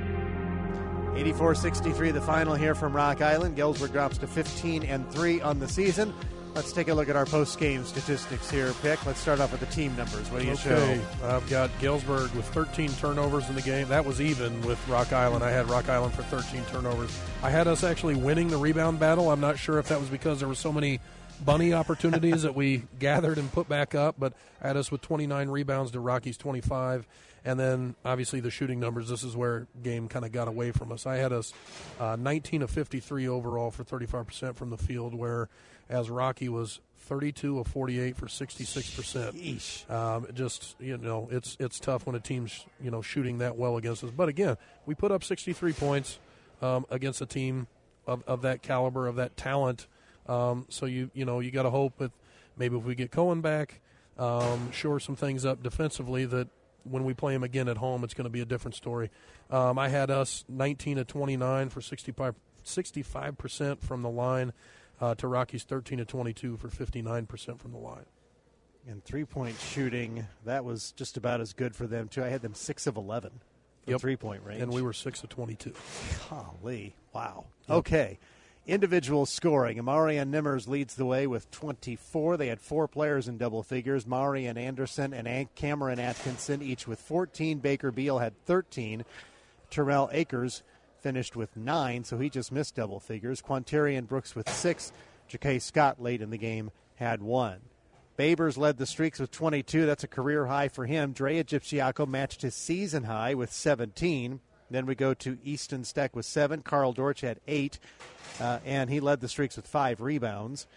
eighty-four sixty-three the final here from Rock Island. Galesburg drops to fifteen and three on the season. Let's take a look at our post-game statistics here, Pick. Let's start off with the team numbers. What do you okay. show? I've got Galesburg with thirteen turnovers in the game. That was even with Rock Island. I had Rock Island for thirteen turnovers. I had us actually winning the rebound battle. I'm not sure if that was because there were so many bunny opportunities that we gathered and put back up, but I had us with twenty-nine rebounds to Rocky's twenty-five. And then, obviously, the shooting numbers, this is where game kind of got away from us. I had us uh, nineteen of fifty-three overall for thirty-five percent from the field, whereas Rocky was thirty-two of forty-eight for sixty-six percent. Um, just, you know, it's it's tough when a team's, you know, shooting that well against us. But, again, we put up sixty-three points um, against a team of, of that caliber, of that talent. Um, so, you you know, you got to hope that maybe if we get Cohen back, um, shore some things up defensively, that when we play him again at home, it's going to be a different story. Um, I had us nineteen of twenty-nine for sixty-five percent from the line uh, to Rocky's thirteen of twenty-two for fifty-nine percent from the line. And three-point shooting, that was just about as good for them, too. I had them six of eleven for Yep. three-point range. And we were six of twenty-two. Golly. Wow. Yep. Okay. Individual scoring. Amarian Nimmers leads the way with twenty-four. They had four players in double figures. Marian Anderson and An- Cameron Atkinson, each with fourteen. Baker Beal had thirteen. Terrell Akers finished with nine, so he just missed double figures. Quantarian Brooks with six. Ja'Kay Scott late in the game had one. Babers led the streaks with twenty-two. That's a career high for him. Drea Gipsiaco matched his season high with seventeen. Then we go to Easton Steck with seven. Carl Dortch had eight, uh, and he led the streaks with five rebounds.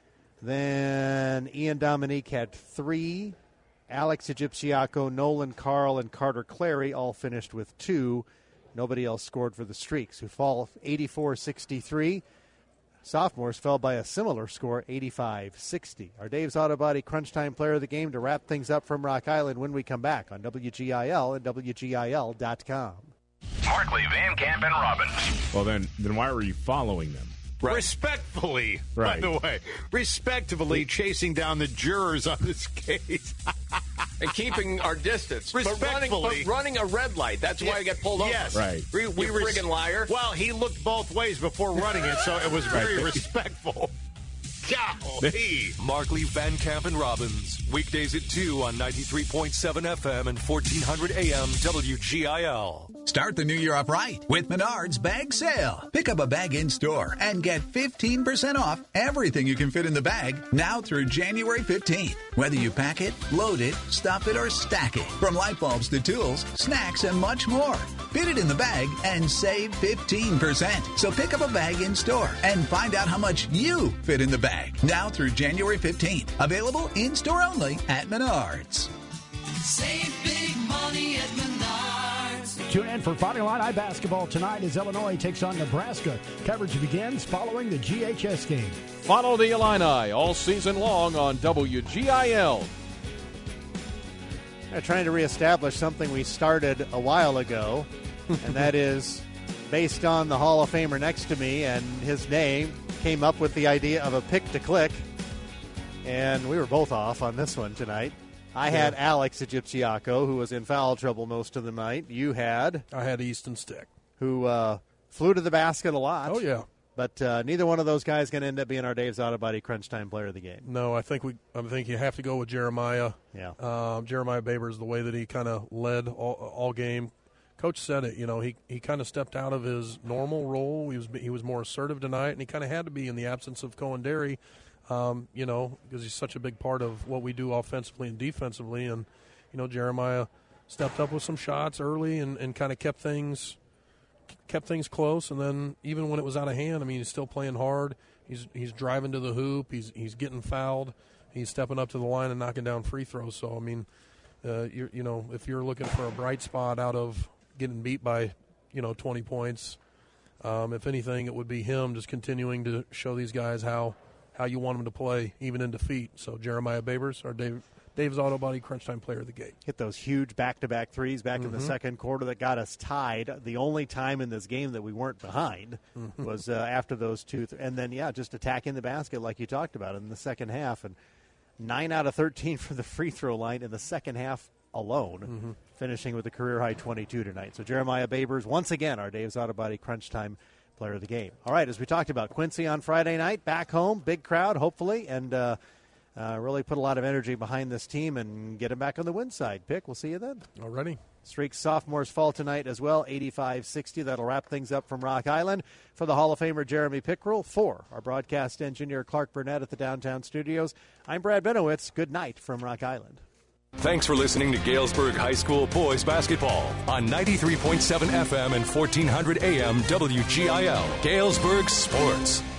Then Ian Dominique had three. Alex Egipciaco, Nolan Carl, and Carter Clary all finished with two. Nobody else scored for the Streaks, who fall eighty-four sixty-three. Sophomores fell by a similar score, eighty-five sixty. Our Dave's Auto Body Crunch Time Player of the Game to wrap things up from Rock Island when we come back on W G I L and W G I L dot com. Markley, Van Camp, and Robbins. Well, then, then why were you following them? Right. Respectfully, Right. by the way, respectfully chasing down the jurors on this case. And keeping our distance. But running, Respectfully. but running a red light. That's why I got pulled over. Yes. Right. We, we You res- friggin' liar. Well, he looked both ways before running it, so it was very Right. respectful. Golly. Markley, Van Camp, and Robbins. Weekdays at two on ninety-three point seven F M and fourteen hundred A M W G I L. Start the new year off right with Menards Bag Sale. Pick up a bag in store and get fifteen percent off everything you can fit in the bag now through January fifteenth. Whether you pack it, load it, stuff it, or stack it. From light bulbs to tools, snacks, and much more. Fit it in the bag and save fifteen percent. So pick up a bag in store and find out how much you fit in the bag now through January fifteenth. Available in store only at Menards. Save big money at Menards. Tune in for Friday Night High basketball tonight as Illinois takes on Nebraska. Coverage begins following the G H S game. Follow the Illini all season long on W G I L. They're trying to reestablish something we started a while ago, and that is based on the Hall of Famer next to me and his name, came up with the idea of a pick to click, and we were both off on this one tonight. I had Yeah. Alex Egipciaco, who was in foul trouble most of the night. You had? I had Easton Stick. Who uh, flew to the basket a lot. Oh, yeah. But uh, neither one of those guys going to end up being our Dave's Auto Body Crunch Time Player of the Game. No, I think we. I think you have to go with Jeremiah. Yeah. Um, Jeremiah Babers, the way that he kind of led all, all game. Coach said it. You know, he, he kind of stepped out of his normal role. He was he was more assertive tonight, and he kind of had to be in the absence of Cohen Derry. Um, you know, because he's such a big part of what we do offensively and defensively. And you know, Jeremiah stepped up with some shots early and, and kind of kept things. kept things close, and then even when it was out of hand, I mean, he's still playing hard. He's he's driving to the hoop. He's he's getting fouled. He's stepping up to the line and knocking down free throws. So, I mean, uh, you you know, if you're looking for a bright spot out of getting beat by, you know, twenty points, um, if anything, it would be him just continuing to show these guys how, how you want them to play, even in defeat. So, Jeremiah Babers, our Dave, Dave's Auto Body Crunch Time Player of the Game. Hit those huge back-to-back threes back in the Mhm. second quarter that got us tied. The only time in this game that we weren't behind Mhm. was uh, after those two. Th- and then, yeah, just attacking the basket like you talked about in the second half. And nine out of thirteen from the free throw line in the second half alone, Mhm. finishing with a career-high twenty-two tonight. So Jeremiah Babers, once again, our Dave's Auto Body Crunch Time Player of the Game. All right, as we talked about, Quincy on Friday night, back home, big crowd, hopefully, and uh, uh, really put a lot of energy behind this team and get them back on the win side. Pick, we'll see you then. Already. Streaks sophomores fall tonight as well, eighty-five sixty. That'll wrap things up from Rock Island. For the Hall of Famer Jeremy Pickrell, for our broadcast engineer Clark Burnett at the downtown studios, I'm Brad Benowitz. Good night from Rock Island. Thanks for listening to Galesburg High School boys basketball on ninety-three point seven F M and fourteen hundred A M W G I L. Galesburg Sports.